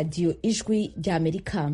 radiyo ijwi ry'Amerika.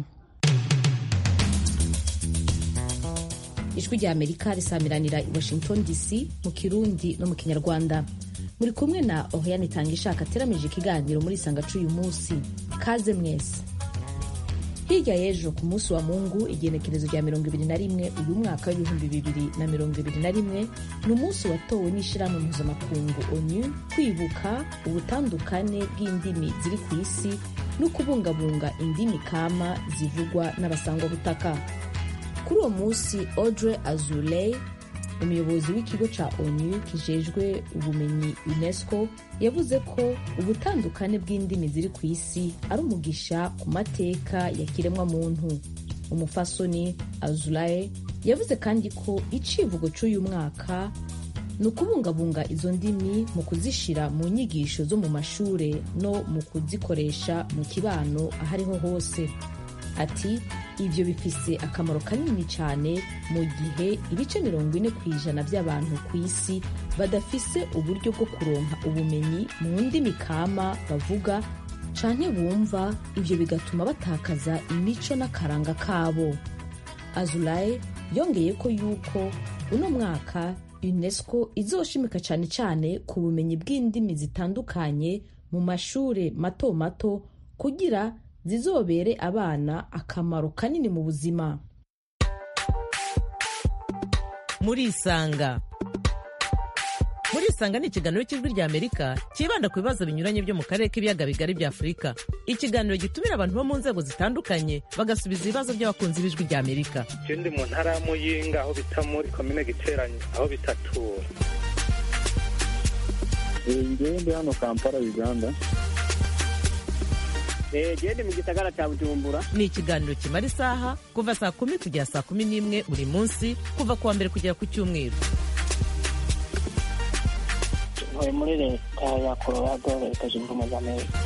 Ijwi ry'Amerika risamiranira i Washington DC mu Kirundi no mu Kinyarwanda. Muri kumwe na Oriane Itangishaka ateramije ikiganiro muri Sanga c'uyu munsi. Kaze mwese. Hirya y'ejo ku munsi wa Mungu igenekerezo rya 21 uyu mwaka w'2021 ni umunsi watowe n'ishirahamwe mpuzamakungu ONU kwibuka ubutandukane bw'indimi ziri ku isi no kubungabunga indimi kama zivugwa n'abasangwa butaka. Kuri uwo munsi Audrey Azoulay, umuyobozi w'ikigo ca ONU kijejwe ubumenyi UNESCO, yavuze ko ubutandukane bw'indimi ziri ku isi ari umugisha ku mateka ya kiremwa muntu. Umufasoni Azoulay yavuze kandi ko icivugo c'uyu mwaka ni ukubungabunga izo ndimi mu kuzishira mu nyigisho zo mu mashure no mu kuzikoresha mu kibano ahariho hose. Ati ivyo bifise akamaro kanini cyane mu gihe ibice 40% by'abantu ku isi badafise uburyo bwo kuronka ubumenyi mu ndimi kama bavuga canke bumva, ivyo bigatuma batakaza imico n'akaranga kabo. Azoulay yongeye ko yuko uno mwaka UNESCO izoshimika cyane ku bumenyi bw'indimi zitandukanye mu mashure mato mato kugira zizobere abana akamaro kanini mu buzima. Murisanga ni ikiganiro cy'ijwi ry'Amerika kibanda ku bibazo binyuranye byo mu karere k'ibiyaga bigari bya Afurika. Ikiganiro gitumira abantu bo mu nzego zitandukanye bagasubiza ibibazo by'abakunzi b'ijwi ry'Amerika. Ndi mu ntara ya Muyinga aho bita muri komine Giteranyi aho bitatura. Ndi hano Kampala, Uganda. Gende mu gisagara cya Bujumbura. Ni ikiganiro kimara isaha kuva saa 10 kugera saa 11 buri munsi kuva kuwa mbere kugera ku cyumweru. Ntuye muri leta ya Colorado, leta zunze ubumwe za Amerika.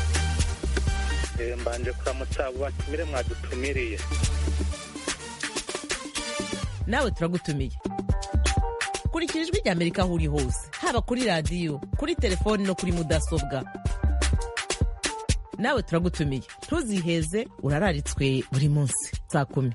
Mbanje kuramutsa batumire mwadutumiriye. Nawe turagutumiye. Kurikira ijwi ry'Amerika aho uri hose, haba kuri radio, kuri telefone no kuri mudasobwa. Nawe turagutumiye. Ntuziheze, urararitswe buri munsi saa 10.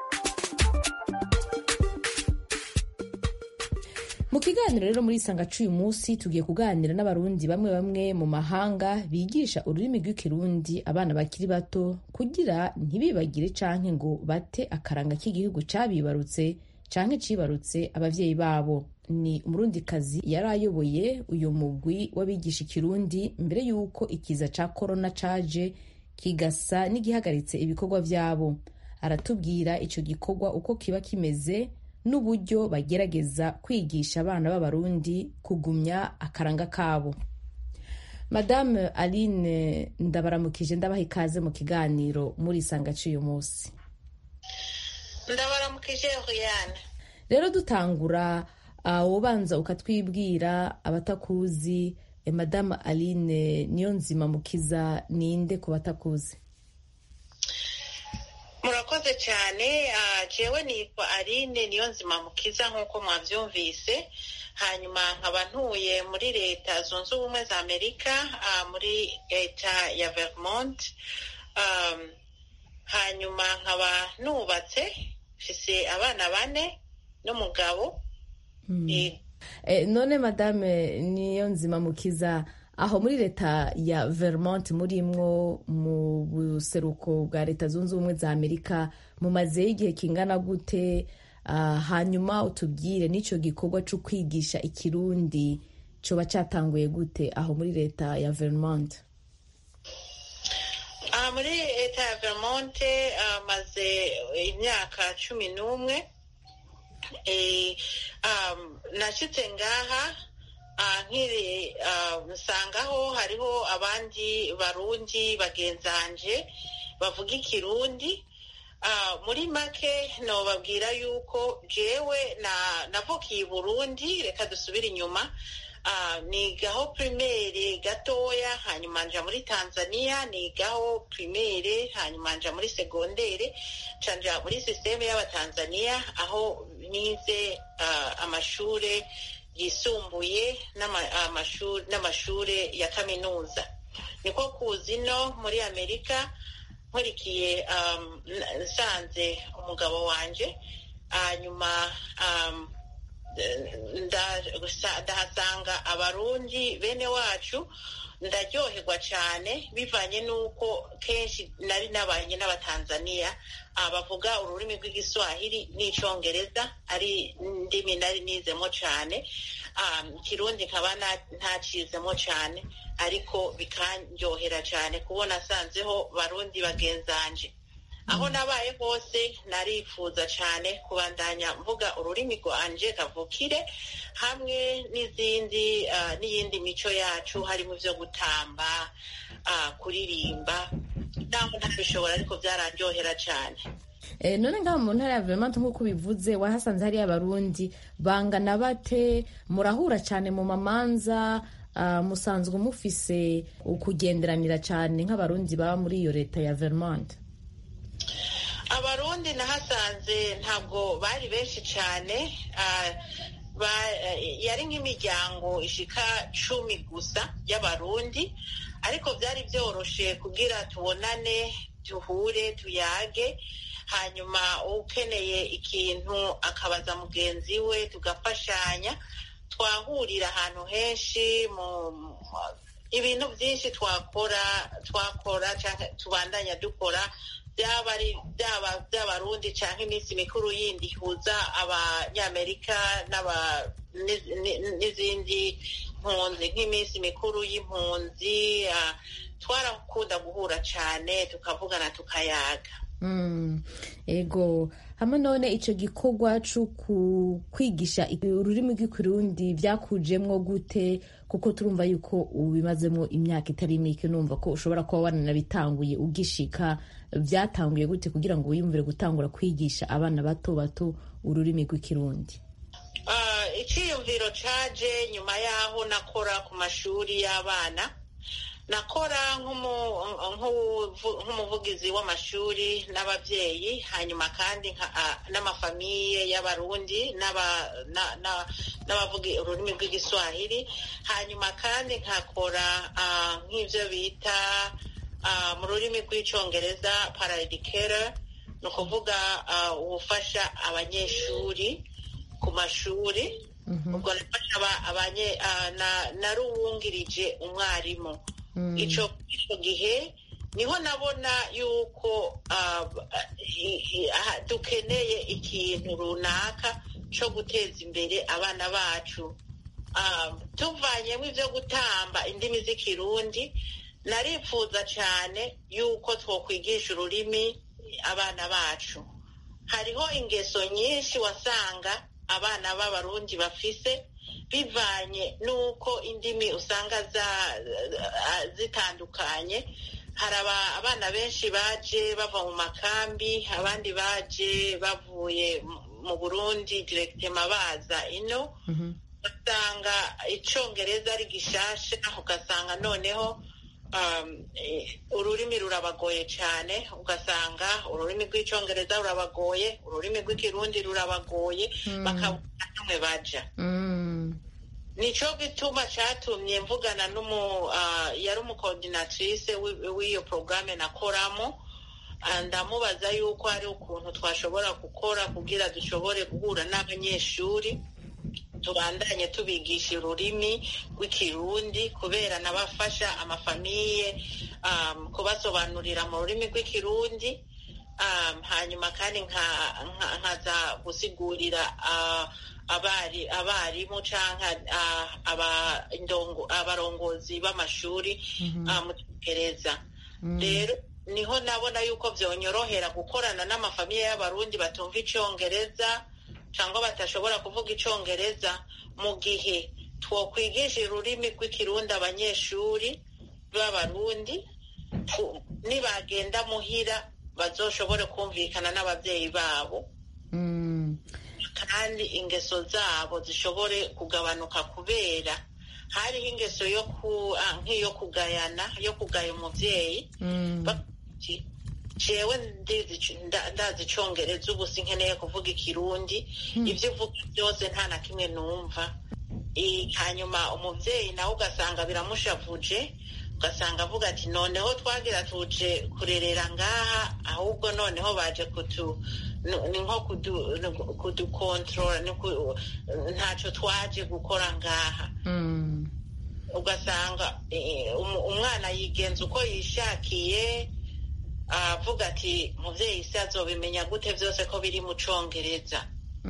Mu kiganiro rero muri Sanga c'uyu munsi tugiye kuganira n'abarundi bamwe mu mahanga bigisha ururimi rw'ikirundi abana bakiri bato kugira ntibibagire canke ngo bate akaranga k'igihugu cabibarutse canke cibarutse abavyeyi babo. Ni umurundikazi yarayoboye uyu mugwi w'abigisha ikirundi mbere yuko ikiza ca corona caje kigasa n'igihagaritse ibikorwa vyabo. Aratubwira ico gikorwa uko kiba kimeze n'uburyo bagerageza kwigisha abana b'abarundi kugumya akaranga kabo. Madame Aline ndabaramukije, ndabaha ikaze mu kiganiro muri Sanga c'uyu munsi. Ndabaramukije Oriane. Rero dutangura wobanza ukatwibwira abatakuzi, Madame Aline Niyonzimamukiza ninde ku batakuzi? Murakoze cyane. Jewe nitwa Aline Niyonzimamukiza nk'uko mwavyumvise, hanyuma nkaba ntuye muri leta zunze ubumwe za Amerika, muri leta ya Vermont. Hanyuma nkaba nubatse, mfise abana 4 n'umugabo. None Madame Niyonzimamukiza, aho muri leta ya Vermont murimwo mu buseruko bwa leta zunze ubumwe za Amerika mumaze igihe kingana gute? Hanyuma utubwire n'ico gikorwa cyo kwigisha ikirundi coba catanguye gute aho muri leta ya Vermont? Muri leta ya Vermont maze imyaka 11. Nashitse ngaha nkiri nsangaho hariho abandi barundi bagenzanje bavuga ikirundi. Muri make no babwira yuko jewe navukiye Burundi, reka dusubire inyuma. Nigaho primaire gatoya, hanyuma nja muri Tanzania nigaho primaire, hanyuma nja muri secondaire, canja muri systeme y'abatanzania aho nize amashure yisumbuye n'amashure ya kaminuza. niko kuza ino muri Amerika nkurikiye nsanze umugabo wanje, hanyuma ndahasanga abarundi bene wacu, ndaryoherwa cyane bivanye n'uko kenshi nari nabanye n'abatanzaniya bavuga ururimi rw'igiswahili n'icyongereza, ari ndimi nari nizemo cyane. Kirundi nkaba ntacizemo cyane, ariko bikanryohera cyane kubona asanzeho barundi bagenzanje. Aho nabaye hose narifuza cyane kubandanya mvuga ururimi rwanje kavukire, hamwe n'iyindi mico yacu, harimo ivyo gutamba, kuririmba, naho ntabishobora ariko byararyohera cyane. None ngaho mu ntara ya Vermont nk'uko bivuze, wahasanze hariyo abarundi bangana bate? Murahura cyane mu mamanza? Musanzwe mufise ukugenderanira cyane nk'abarundi baba muri iyo leta ya Vermont? Abarundi nahasanze ntabwo bari benshi cyane, yari nk'imiryango ishika 10 gusa y'abarundi, ariko byari byoroshe kugira tubonane, tuhure, tuyage, hanyuma ukeneye ikintu akabaza mugenzi we tugafashanya. Twahurira ahantu henshi, ibintu byinshi twakora cyangwa tubandanya dukora, by'abarundi cyangwa iminsi mikuru yindi ihuza abanyamerika n'izindi mpunzi, nk'iminsi mikuru y'impunzi, twarakunda guhura cyane tukavugana tukayaga. Ego, hamwe none icyo gikorwa cyo kwigisha ururimi rw'ikirundi byakujemwo gute? Kuko turumva yuko ubimazemo imyaka itari mike, numva ko ushobora kuba wananabitanguye ugishika. Byatanguye gute kugira ngo wiyumvire gutangura kwigisha abana bato bato ururimi rw'ikirundi? Icyiyumviro caje nyuma yaho nakora ku mashuri y'abana, nakora nk'umuvugizi w'amashuri n'ababyeyi, hanyuma kandi n'amafamiye y'abarundi n'abavuga ururimi rw'igiswahili, hanyuma kandi nkakora nk'ibyo bita mu rurimi rw'icyongereza paraeducator, ni ukuvuga ubufasha abanyeshuri ku mashuri. Ubwo naruwungirije umwarimu. Ico gihe niho nabona yuko dukeneye ikintu runaka cyo guteza imbere abana bacu. Tuvanyemo ivyo gutamba indimi z'ikirundi, narifuza cyane yuko twokwigisha ururimi abana bacu. Hariho ingeso nyinshi wasanga abana b'abarundi bafise, bivanye n'uko indimi usanga zitandukanye. Hari abana benshi baje bava mu makambi, abandi baje bavuye mu Burundi directement baza ino, ugasanga icongereza ari gishasha, ugasanga noneho ururimi rurabagoye cyane, ugasanga ururimi rw'icongereza rurabagoye, ururimi rw'ikirundi rurabagoye, bakabona namwe baja. Nico gituma catumye mvugana yari umucoordinatrice w'iyo programme nakoramo, ndamubaza yuko hari ukuntu twashobora gukora kugira dushobore guhura n'abanyeshuri tubandanye tubigisha ururimi rw'ikirundi, kubera nabafasha amafamiye kubasobanurira mu rurimi rw'ikirundi, hanyuma kandi nkaza gusigurira abarimu canke abarongozi b'amashuri mu Cyongereza. Rero niho nabona yuko vyonyorohera gukorana n'amafamiye y'abarundi batumva icongereza cyangwa batashobora kuvuga icongereza, mu gihe twokwigisha ururimi rw'ikirundi abanyeshuri b'abarundi, nibagenda muhira bazoshobore kumvikana n'ababyeyi babo, kandi ingeso zabo zishobore kugabanuka, kubera hariho ingeso nk'iyo kugayana, yo kugaya umuvyeyi, jewe ndazi icongereza, ubu sinkeneye kuvuga ikirundi, ibyo uvuga byose nta na kimwe numva. Hanyuma umuvyeyi nawe ugasanga biramushavuje, ugasanga avuga ati noneho twagira tuje kurerera ngaha ahubwo noneho baje ni nko kudukontorora ntacyo twaje gukora ngaha. Ugasanga umwana yigenza uko yishakiye, avuga ati muvyeyi se azobimenya gute vyose ko biri mu Congereza.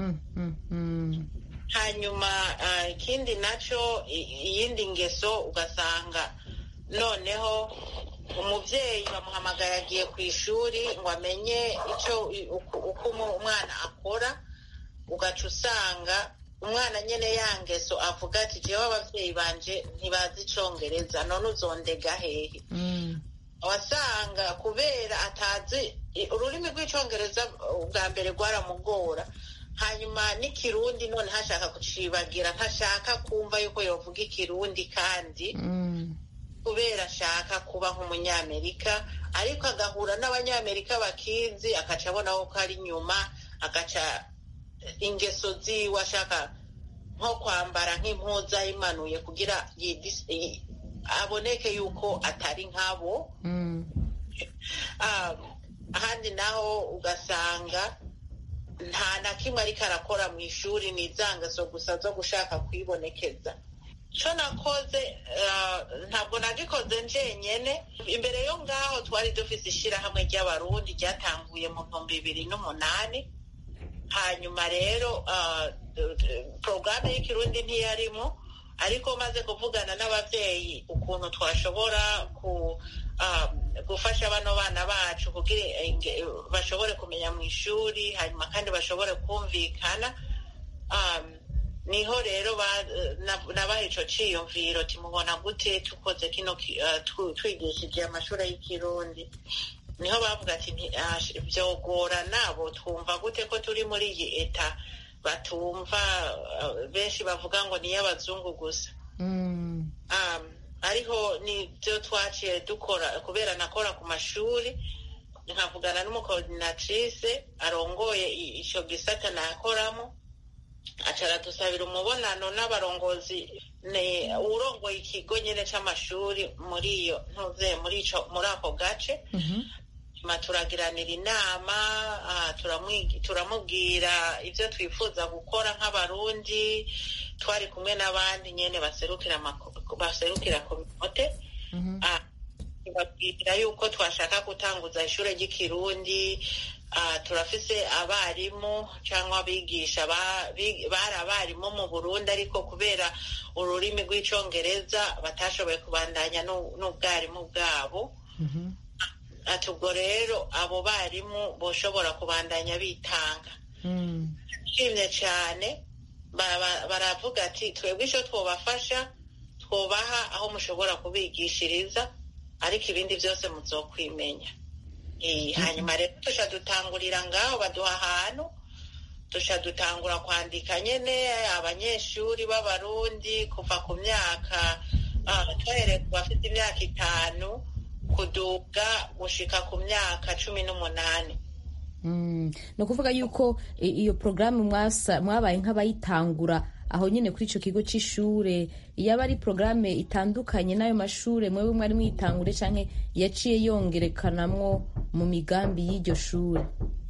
Hanyuma ikindi naco, iyindi ngeso ugasanga noneho umuvyeyi bamuhamagaye agiye ku ishuri ngo amenye uko umwana akora, ugaca usanga umwana nyene ya ngeso avuga ati jewe abavyeyi banje ntibazi Icongereza, none uzondega hehe? Wasanga kubera atazi ururimi rw'Icongereza ubwa mbere rwaramugora, hanyuma n'ikirundi none hashaka kucibagira, ntashaka kumva yuko yovuga ikirundi kandi kubera ashaka kuba nk'umunyamerika, ariko agahura n'abanyamerika bakizi, akaca abona ko ari nyuma, agaca ingeso ziwe ashaka nko kwambara nk'impuzu ayimanuye kugira aboneke yuko atari nkabo. Ahandi naho ugasanga nta na kimwe ariko arakora mu ishuri, ni za ngeso gusa zo gushaka kwibonekeza. Co nakoze ntabwo nagikoze njenyene. Imbere yo ngaho twari dufise ishirahamwe ry'abarundi ryatanguye mu 2008. Hanyuma rero porogaramu y'ikirundi ntiyarimo, ariko maze kuvugana n'abavyeyi ukuntu twashobora gufasha bano bana bacu kugira bashobore kumenya mu ishuri, hanyuma kandi bashobore kumvikana, niho rero nabaha ico ciyumviro timubona gute tukoze kino twigishije amashuri y'ikirundi. Niho bavuga ati vyogora nabo twumva gute ko turi muri iyi eta batumva, benshi bavuga ngo ni y'abazungu gusa. Ariho nivyo twaciye dukora, kubera nakora ku mashuri, nkavugana n'umukoordinatrice arongoye ico gisata nakoramo, aca aradusabira umubonano n'abarongozi, urongoye ikigo nyene c'amashuri muri ako gace. Turagiranira inama, turamubwira ivyo twifuza gukora nk'abarundi, twari kumwe n'abandi nyene baserukira komite. Babwira yuko twashaka gutanguza ishure ry'ikirundi. Turafise abarimu cyangwa abigisha bari abarimu mu Burundi, ariko kubera ururimi rw'Icongereza batashoboye kubandanya n'ubwarimu bwabo. Ubwo rero abo barimu boshobora kubandanya bitanga. Nshimye cyane, baravuga ati twebwe ico twobafasha, twobaha aho mushobora kubigishiriza, ariko ibindi byose muzokwimenya. Hanyuma rero tusha dutangurira ngaho, baduha ahantu tusha dutangura kwandika nyene abanyeshuri b'abarundi kuva ku myaka twahereye ku bafite imyaka 5 kuduga gushika ku myaka 18. No kuvuga yuko iyo programu mwabaye nk'abayitangura aho nyene kuri ico kigo c'ishure, yaba ari programu itandukanye n'ayo mashure mwewe mwari mwitangure canke yaciye yongerekanamwo mu migambi y'iryo shure?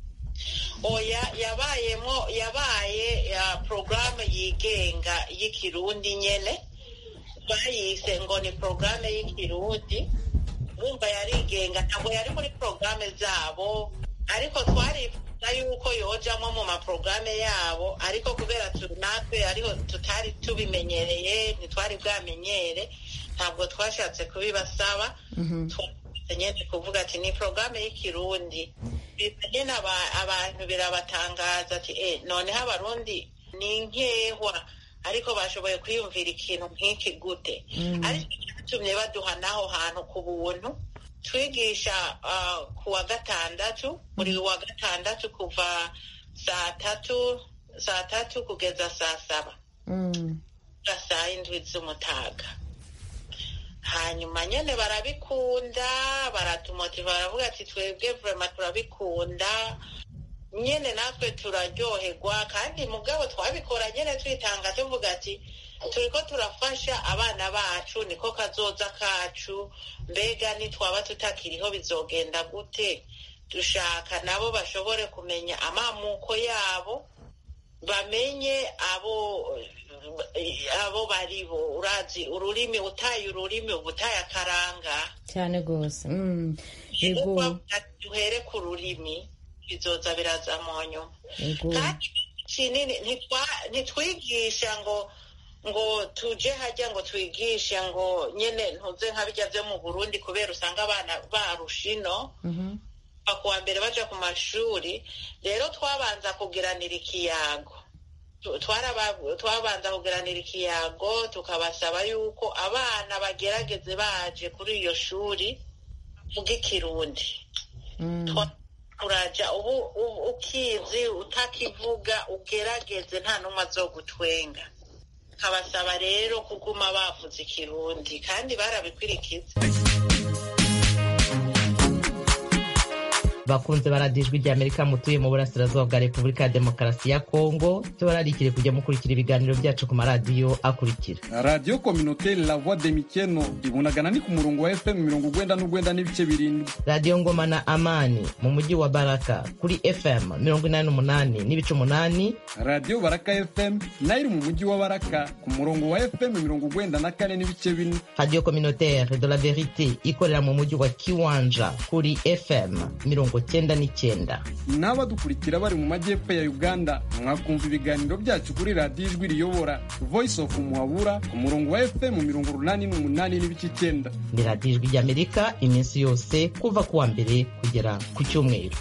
Oya, yabaye programu yigenga y'ikirundi nyene, bayise ngo ni programu y'ikirundi. Bumva yarigenga, ntabwo yari muri programu zabo, ariko twarifuza yuko yojamwo mu maprograme yabo, ariko kubera natwe ariho tutari tubimenyereye, ntitwari bwamenyere, ntabwo twashatse kubibasaba. Nyene kuvuga ati ni programme y'ikirundi. Nyene abantu birabatangaza ati noneho abarundi ni nkehwa, ariko bashoboye kwiyumvira ikintu nk'iki gute. Ariko cyatumye baduha naho hantu ku buntu. Twigisha ku wa gatandatu, buri wa gatandatu kuva saa tatu kugeza saa 7. Saa 7 z'umutaga. Hanyuma nyene barabikunda, baratumotiva, baravuga ati twebwe vraiment turabikunda. Nyene natwe turaryoherwa, kandi mugabo twabikora nyene twitanga tuvuga ati turiko turafasha abana bacu, niko kazoza kacu, mbega nitwaba tutakiriho bizogenda gute? Dushaka nabo bashobore kumenya amamuko yabo, bamenye abo baribo. Urazi ururimi, utaye ururimi ubutaye akaranga cyane gose. Duhere ku rurimi, bizoza biraza mu nyuma. Kandi kinini ntitwigisha ngo tuje hajya ngo twigishe ngo nyene ntuze nka bijya byo mu Burundi, kubera usanga abana barushino kuwa mbere baja ku mashuri. Rero twabanza kugiranira ikiyago, twabanza kugiranira ikiyago, tukabasaba yuko abana bagerageze baje kuri iyo shuri vuga Ikirundi. Uraja ubu ukizi, utakivuga ugerageze, nta numwe azogutwenga. Kabasaba rero kuguma bavuze Ikirundi kandi barabikwirikiza. bakunze baradijwe rya Amerika mutuye mu burasirazuba bwa Repubulika ya Demokarasi ya Kongo, tubararikire kujya mukurikira ibiganiro byacu ku maradiyo akurikira: Radio Communautaire La Voix de Mikeno ibunagana ni ku murongo wa FM 99 n'ibice 7, Radio Ngoma na Amani mu mujyi wa Baraka kuri FM 88 n'ibice 8, Radio Baraka FM nayo iri mu mujyi wa Baraka ku murongo wa FM 94 n'ibice 4, Radio Communautaire de la Verite ikorera mu mujyi wa Kiwanja kuri FM 99. N'abadukurikira bari mu majyepfo ya Uganda mwakumva ibiganiro byacu kuri Radio Ijwi Riyobora Voice of Muhabura ku murongo wa FM 88 n'ibice 9. Ni Radio Ijwi ry'Amerika iminsi yose kuva kuwa mbere kugera ku cyumweru.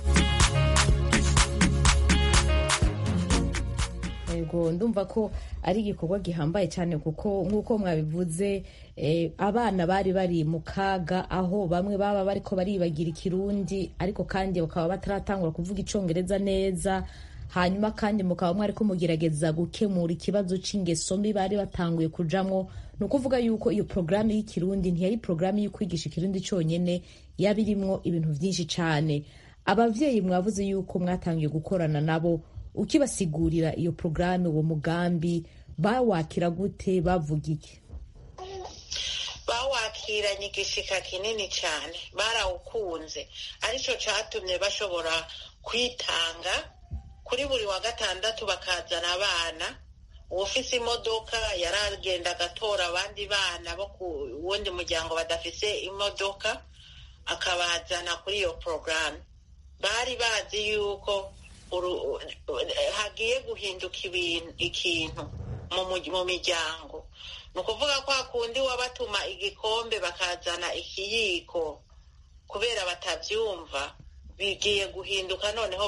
Ndumva ko ari igikorwa gihambaye cyane kuko nk'uko mwabivuze abana bari mu kaga, aho bamwe baba bariko baribagira Ikirundi ariko kandi bakaba bataratangura kuvuga Icongereza neza. Hanyuma kandi mukaba mwariko mugerageza gukemura ikibazo c'ingeso mbi bari batanguye kujamwo. Ni ukuvuga yuko iyo programme y'Ikirundi ntiyari programme yo kwigisha Ikirundi cyonyene, yabirimwo ibintu vyinshi cyane. Abavyeyi mwavuze yuko mwatangiye gukorana nabo, ukibasigurira iyo programme, uwo mugambi bawakira gute, bavuga iki? Bawakiranye igishika kinini cyane, barawukunze. Arico catumye bashobora kwitanga. Kuri buri wa gatandatu bakazana abana, uwufise imodoka yaragenda agatora abandi bana bo ku wundi muryango badafise imodoka akabazana kuri iyo programme. Bari bazi yuko hagiye guhinduka ikintu mu miryango. Ni ukuvuga ko hakundi wabatuma igikombe bakazana ikiyiko kubera batavyumva, bigiye guhinduka. Noneho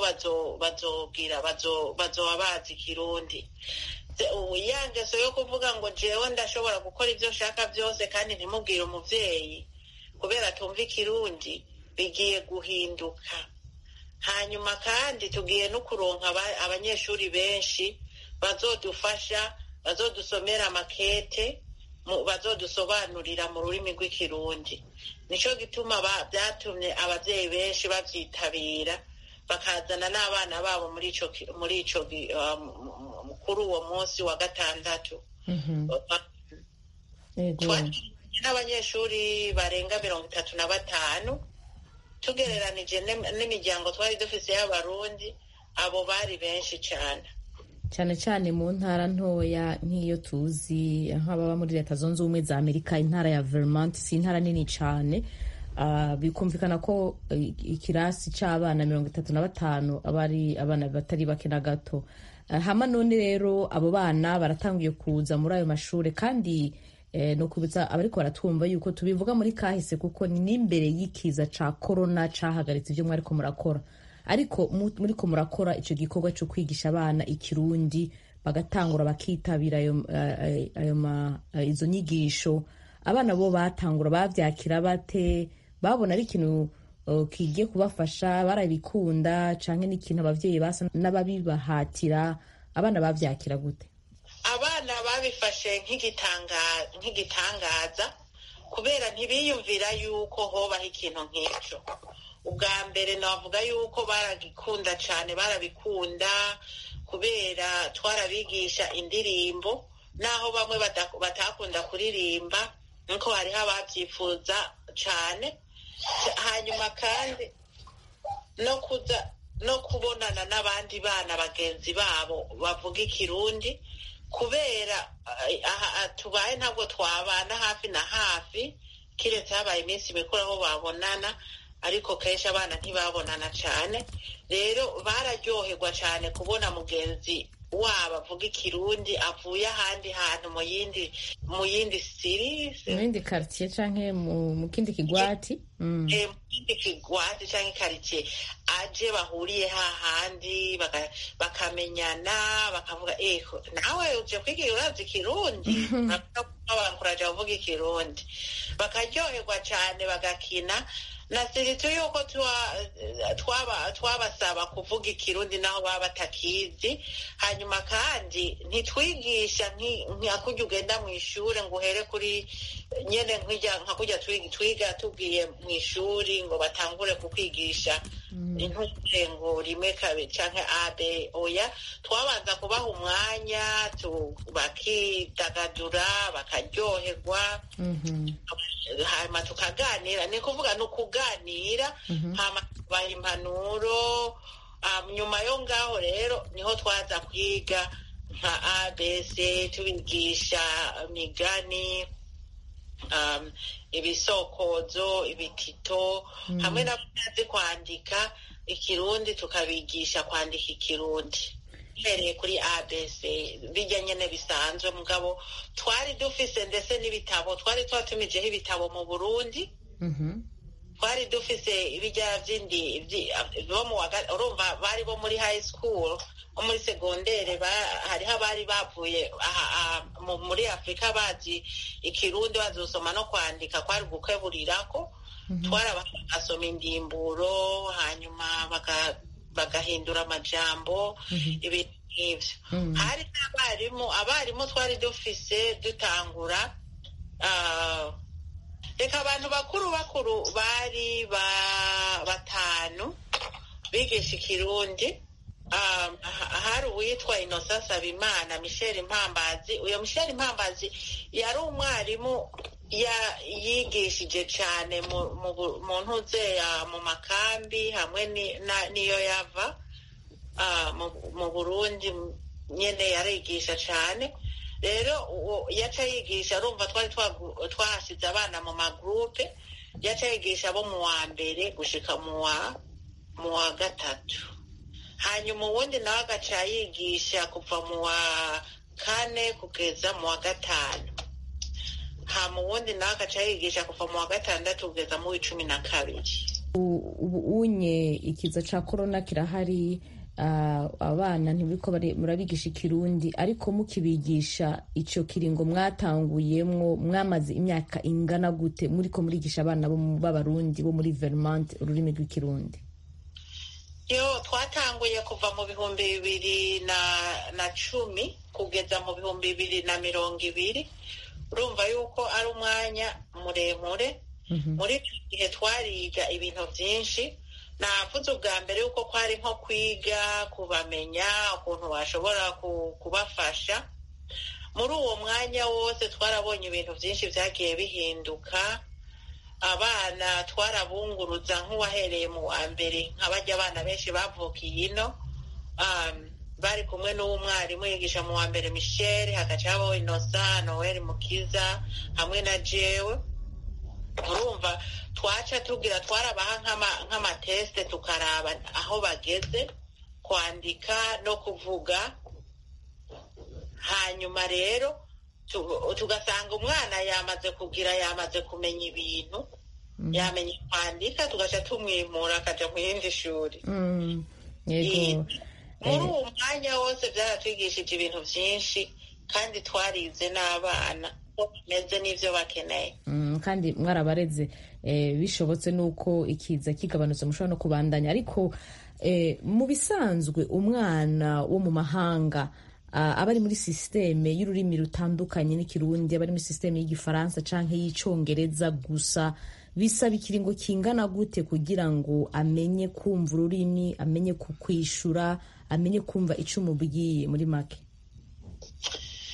bazoba bazi Ikirundi. Ya ngeso yo kuvuga ngo jewe ndashobora gukora ivyo nshaka byose kandi ntimubwire umuvyeyi kubera atumva Ikirundi, bigiye guhinduka. Hanyuma kandi tugiye no kuronka abanyeshuri benshi bazodufasha, bazodusomera makete, bazodusobanurira mu rurimi rw'Ikirundi. Nico gituma byatumye abavyeyi benshi bavyitabira, bakazana n'abana babo muri ico kuri uwo munsi wa gatandatu. N'abanyeshuri barenga 35, tugereranije n'imiryango twari dufise y'Abarundi, abo bari benshi cyane cyane mu ntara ntoya nk'iyo tuzi nk'ababa muri Leta Zunze Ubumwe za Amerika. Intara ya Vermont si intara nini cyane, bikumvikana ko ikirasi c'abana 35 abari abana batari bake na gato. Hama none rero abo bana baratangiye kuza muri ayo mashure, kandi no kubitsa abariko baratwumva yuko tubivuga muri kahise kuko ni n'imbere y'ikiza ca corona cahagaritse ibyo mwariko murakora, ariko muriko murakora ico gikorwa cyo kwigisha abana Ikirundi, bagatangura bakitabira izo nyigisho. Abana bo batangura bavyakira bate? Babona ari ikintu kigiye kubafasha, barabikunda canke n'ikintu abavyeyi basa n'ababibahatira? Abana bavyakira gute? Abana babifashe nk'igitangaza kubera ntibiyumvira yuko hobaho ikintu nk'icyo. Ubwa mbere navuga yuko baragikunda cyane, barabikunda kubera twarabigisha indirimbo naho bamwe batakunda kuririmba nkuko hariho ababyifuza cyane. Hanyuma kandi no kubonana n'abandi bana bagenzi babo bavuga ikirundi, kubera tubaye ntabwo twabana hafi na hafi, kiretse habaye iminsi mikuru aho babonana, ariko kenshi abana ntibabonana cyane. Rero bararyoherwa cyane kubona mugenzi wabo avuga ikirundi avuye ahandi hantu mu yindi siri, mu yindi quartier canke mu kindi kigwati, mu kindi kigwati canke quartier, aje bahuriye hahandi bakamenyana, bakavuga nawe uje kwiga urazi ikirundi, babankuraje bavuga ikirundi, bakaryoherwa cyane, bagakina na siritu yuko twabasaba kuvuga ikirundi naho baba batakizi. Hanyuma kandi ntitwigisha nka kurya ugenda mu ishuri ngo uhere kuri nyene nka kurya twiga tugiye mu ishuri ngo batangure kukwigisha intuke ngo rimwe kabiri canke abe. Oya, twabanza kubaha umwanya bakidagadura, bakaryoherwa, hanyuma tukaganira. Ni kuvuga ni ukuganira, hama tubaha impanuro. Nyuma yo ngaho rero niho twaza kwiga nka ABC, tubigisha imigani, ibisokozo, ibitito, hamwe n'abazi kwandika ikirundi tukabigisha kwandika ikirundi mpereye kuri ABC, bijya nyene bisanzwe. Mugabo twari dufise ndetse n'ibitabo, twari twatumijeho ibitabo mu Burundi. Twari dufise ibijya vyindi urumva bari bo muri high school, bo muri segondere, hariho abari bavuye muri Afrika bazi ikirundi, bazosoma no kwandika, kwari gukeburirako. Bagasoma indimburo, hanyuma bagahindura amajambo, ibintu nk'ivyo. Hari n'abarimu twari dufise dutangura, reka abantu bakuru bari 5 bigisha ikirundi. Hari uwitwa Innocent Sabimana, Michel Mpambazi. Uyo Michel Mpambazi yari umwarimu yigishije cyane mu ntuzeya mu makambi hamwe niyo yava mu Burundi nyene, yarigisha cyane. Rero yaca yigisha, urumva twari twahasize abana mu magroupe, yaca yigisha bo mu wa mbere gushika mu wa 3. Hanyuma uwundi nawe agaca yigisha kuva mu wa 4 kugeza mu wa 5. Hama uwundi nawe agaca yigisha kuva mu wa 6 kugeza mu wa 12. Ubu unye ikiza ca corona kirahari, abana ntibiko murabigisha ikirundi, ariko mukibigisha ico kiringo mwatanguyemwo mwamaze imyaka ingana gute muriko murigisha abana b'abarundi bo muri Vermont ururimi rw'ikirundi? Twatanguye kuva mu 2010 kugeza mu 2020. Urumva yuko ari umwanya muremure. Muri icyo gihe twariga ibintu byinshi. Navuze ubwa mbere yuko kwari nko kwiga kubamenya ukuntu bashobora kubafasha. Muri uwo mwanya wose twarabonye ibintu byinshi byagiye bihinduka. Abana twarabunguruza nk'uwahereye mu wa mbere, nk'abajya abana benshi bavukiye ino, bari kumwe n'umwarimu yigisha mu wa mbere Michel, hagaca habaho Innocent, Noel Mukiza hamwe na jewe. Urumva twaca tugira twarabaha nk'amateste, tukaraba aho bageze kwandika no kuvuga. Hanyuma rero tugasanga umwana yamaze kumenya ibintu, yamenye kwandika, tugaca tumwimura akaja mu yindi shuri. Muri uwo mwanya wose byaratwigishije ibintu byinshi, kandi twarize n'abana meze n'ivyo bakeneye. Kandi mwarabareze bishobotse nuko ikiza kigabanutse mushobora no kubandanya. Ariko mu bisanzwe umwana wo mu mahanga abari muri systeme y'ururimi rutandukanye n'ikirundi, abari muri systeme y'igifaransa canke y'icongereza gusa, bisaba ikiringo kingana gute kugira ngo amenye kumva ururimi, amenye kukwishura, amenye kumva ico umubwiye muri make?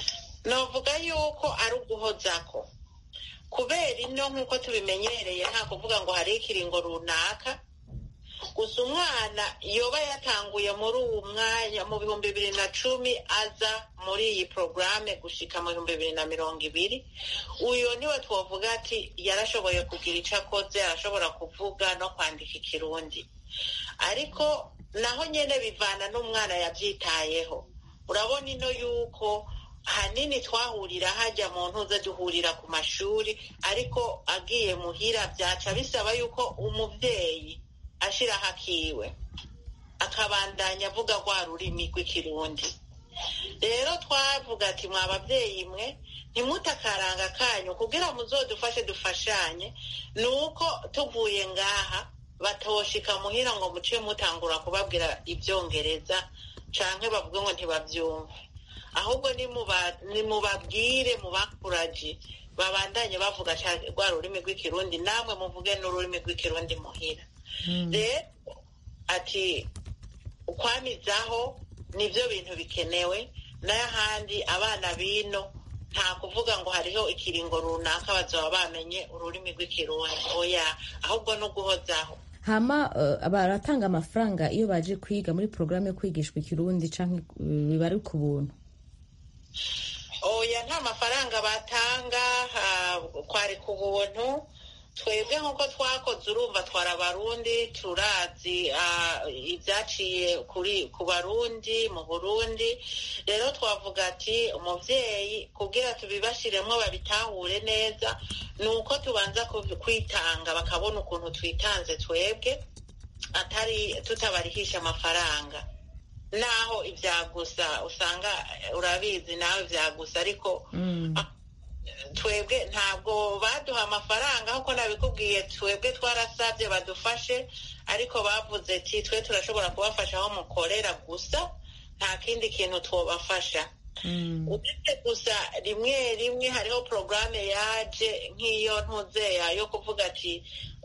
novuga yuko ari uguhozako kubera ino nk'uko tubimenyereye nta kuvuga ngo hari ikiringo runaka gusa umwana yoba yatanguye muri uwo mwanya mu 2010 aza muri iyi porogaramu gushika mu 2020 uyo niwe twovuga ati yarashoboye kugira icyo akoze, arashobora kuvuga no kwandika ikirundi. Ariko naho nyene bivana n'umwana yabyitayeho. Urabona ino yuko hanini twahurira hajya mu ntuze duhurira ku mashuri, ariko agiye muhira byaca bisaba yuko umuvyeyi ashiraho akiwe akabandanya avuga rwa rurimi rw'ikirundi. Rero twavuga ati mwa babyeyi mwe ntimutakaranga kanyu kugira muzodufashe dufashanye, nuko tuvuye ngaha batoshika muhira ngo muce mutangura kubabwira ibyongereza canke bavuge ngo ntibavyumve, ahubwo nimubabwire mubakuraje babandanye bavuga rwa rurimi rw'ikirundi, namwe muvuge n'ururimi rw'ikirundi muhira. Rero ati ukwamizaho nivyo bintu bikenewe, n'ahandi abana bino nta kuvuga ngo hariho ikiringo runaka bazoba bamenye ururimi rw'ikirundi, oya, ahubwo no guhozaho. Hama baratanga amafaranga iyo baje kwiga muri porogaramu yo kwigishwa ikirundi canke biba ari ku buntu? Oya, nta mafaranga batanga, kwari ku buntu. Twebwe nk'uko twakoze urumva twara abarundi, turazi ibyaciye ku barundi mu Burundi. Rero twavuga ati umuvyeyi kugira tubibashiremwo babitahure neza, nuko tubanza kwitanga bakabona ukuntu twitanze twebwe, atari tutabarihisha amafaranga. Naho ibyagusa usanga urabizi nawe ibyagusa, ariko twebwe ntabwo baduha amafaranga nk'uko nabikubwiye. Twebwe twarasabye badufashe, ariko bavuze ati twe turashobora kubafasha aho mukorera gusa, nta kindi kintu twobafasha. Uretse gusa rimwe rimwe hariho porogaramu yaje nk'iyo ntuzeya yo kuvuga ati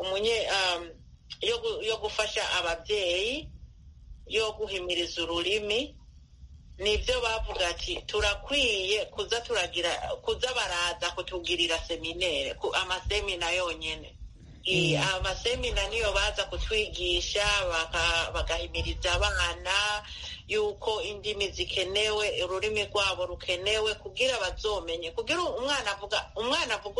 yo gufasha ababyeyi, yo guhimiriza ururimi. Nibyo bavuga ati turakwiye kuza baraza kutugirira seminere, amasemina yonyene. Amasemina niyo baza kutwigisha bagahimiriza abana yuko indimi zikenewe, ururimi rwabo rukenewe kugira bazomenye, kugira umwana avuga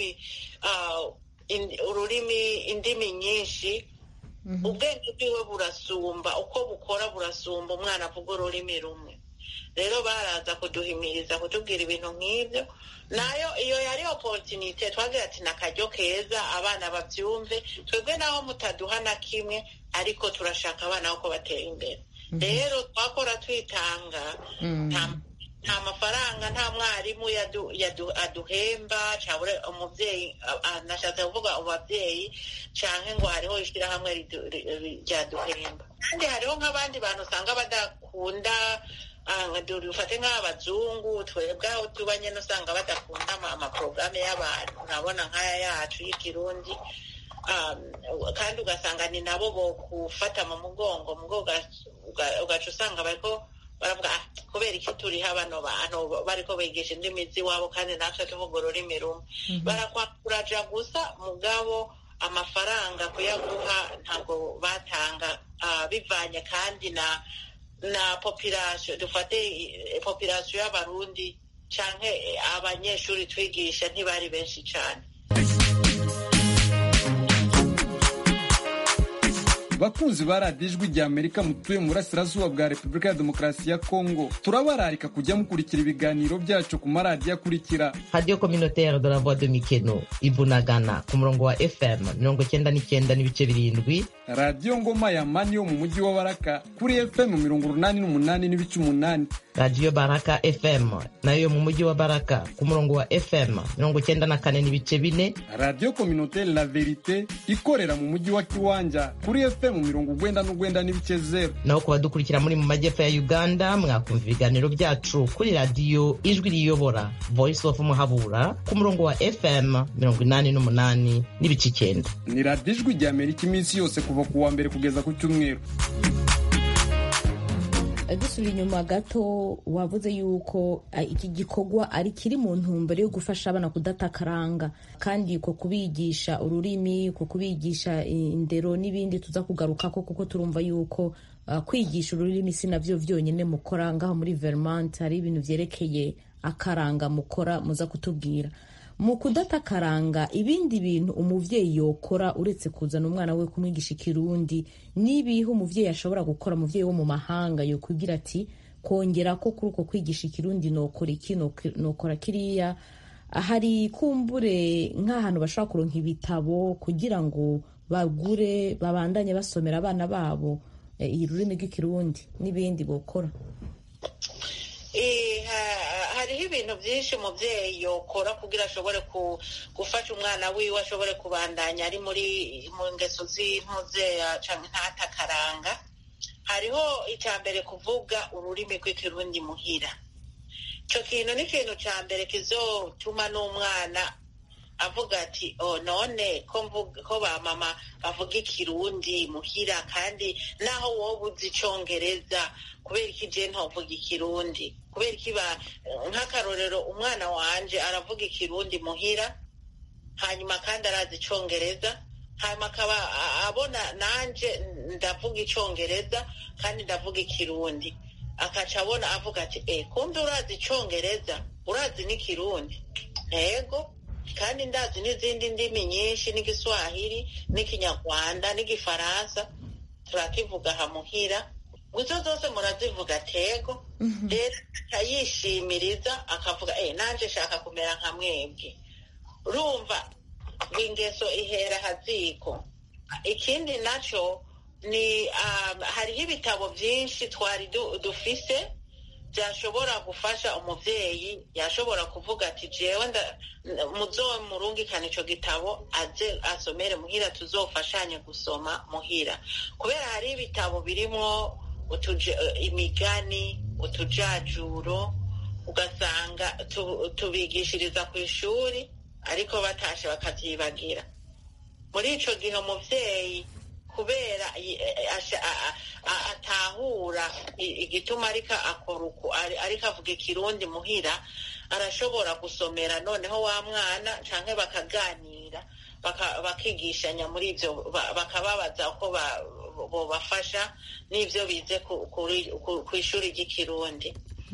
ururimi indimi nyinshi, ubwenge bwiwe burasumba, uko bukora burasumba umwana avuga ururimi rumwe. Rero baraza kuduhimiriza kutubwira ibintu nk'ibyo, nayo iyo yari opportunity twagira ati nakaryo keza abana bavyumve, twebwe naho mutaduha na kimwe, ariko turashaka abana uko batera imbere. Rero twakora twitanga, nta mafaranga, nta mwarimu aduhemba cabure umuvyeyi, nashatse kuvuga umuvyeyi canke ngo hariho ishirahamwe ryaduhemba. Kandi hariho nk'abandi bantu usanga badakunda, dufate nk'abazungu, twebwe aho tuba nyene usanga badakunda amaporogaramu y'abantu nabona nk'aya yacu y'ikirundi, kandi ugasanga ni nabo bokufata mu mugongo ugaca usanga bariko baravuga kubera iki turiho bano bantu bariko bigisha indimi z'iwabo kandi natwe tuvuga ururimi rumwe. Barakwakuraja gusa, mugabo amafaranga kuyaguha ntabwo batanga, bivanye kandi na population. Dufate population y'abarundi canke abanyeshuri twigisha ntibari benshi cane. Bakunzi ba radiyo ijwi rya Amerika mutuye mu burasirazuba bwa Repubulika ya Demokarasi ya Kongo, turabararika kujya mukurikira ibiganiro byacu ku maradiyo akurikira: Radio Communautaire de la Voix de Mikeno Ibunagana ku murongo wa FM 99.7, Radio Ngoma ya Mani yo mu mujyi wa Baraka kuri FM 88.8, Radio Baraka FM nayo mu mujyi wa Baraka ku murongo wa FM 94.4, Radio Communautaire La Verite ikorera mu mujyi wa Kiwanja kuri FM 99.0. naho ku badukurikira muri mu majyepfo ya Uganda mwakumva ibiganiro byacu kuri Radio Ijwi Riyobora Voice of Muhabura ku murongo wa FM 88.9. Ni Radio Ijwi rya Amerika iminsi yose kuva ku wa mbere kugeza ku cyumweru. dusubira inyuma gato wavuze yuko iki gikorwa ari kiri mu ntumbero yo gufasha abana kudata akaranga kandi ko kubigisha ururimi ko kubigisha indero n'ibindi tuza kugarukako kuko turumva yuko kwigisha ururimi si navyo vyonyene mukora ngaho muri Vermont. Hari ibintu vyerekeye akaranga mukora muza kutubwira. Mu kudata akaranga ibindi bintu umuvyeyi yokora uretse kuzana umwana we kumwigisha ikirundi n'ibihe umuvyeyi ashobora gukora, umuvyeyi wo mu mahanga yo kugira ati kongera ko kuri uko kwigisha ikirundi nokora iki nokora kiriya. Hari kumbure nk'ahantu bashobora kuronka ibitabo kugira ngo bagure babandanye basomera abana babo ururimi rw'ikirundi n'ibindi bokora. Hariho ibintu byinshi umubyeyi yokora kugira ashobore gufasha umwana wiwe ashobore kubandanya ari mu ngeso z'impuzeya cyangwa ntatakaranga. Hariho icya mbere kuvuga ururimi rw'ikirundi muhira. Icyo kintu ni ikintu cya mbere kizotuma n'umwana avuga ati none ko ba mama bavuga ikirundi muhira kandi naho wowe uzi icongereza kubera iki je ntovuga ikirundi, kubera iki nk'akarorero umwana wanje aravuga ikirundi muhira hanyuma kandi arazi icongereza, hanyuma akaba abona nanje ndavuga icongereza kandi ndavuga ikirundi, akaca abona avuga ati kumbe urazi icongereza urazi n'ikirundi, yego kandi ndazi n'izindi ndimi nyinshi n'igiswahili n'ikinyarwanda n'igifaransa turakivuga hamuhira, guzo zose murazivuga tego. Rero akayishimiriza akavuga nanje shaka kumera nka mwebwe. Urumva ingeso ihera haziko. Ikindi naco ni hariho ibitabo byinshi twari dufise byashobora gufasha umuvyeyi, yashobora kuvuga ati jewe murungikana ico gitabo aze asomere muhira tuzofashanye gusoma muhira, kubera hari ibitabo birimwo imigani utujajuro ugasanga tubigishiriza ku ishuri ariko batashe bakavyibagira. Muri ico gihe umuvyeyi kubera atahura igituma ariko akora uko ariko avuga ikirundi muhira, arashobora gusomera noneho wa mwana canke bakaganira bakigishanya muri ivyo, bakababaza ko bobafasha n'ivyo bize ku ishuri ry'ikirundi.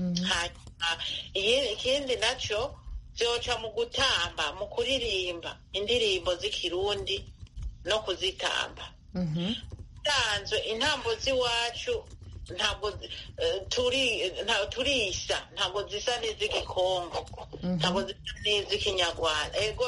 Ikindi naco vyoca mu gutamba, mu kuririmba indirimbo z'ikirundi no kuzitamba. Tanzwe intambo z'iwacu ntabwo turisa, ntabwo zisa n'iz'igikongo, ntabwo zisa n'iz'ikinyarwanda, ego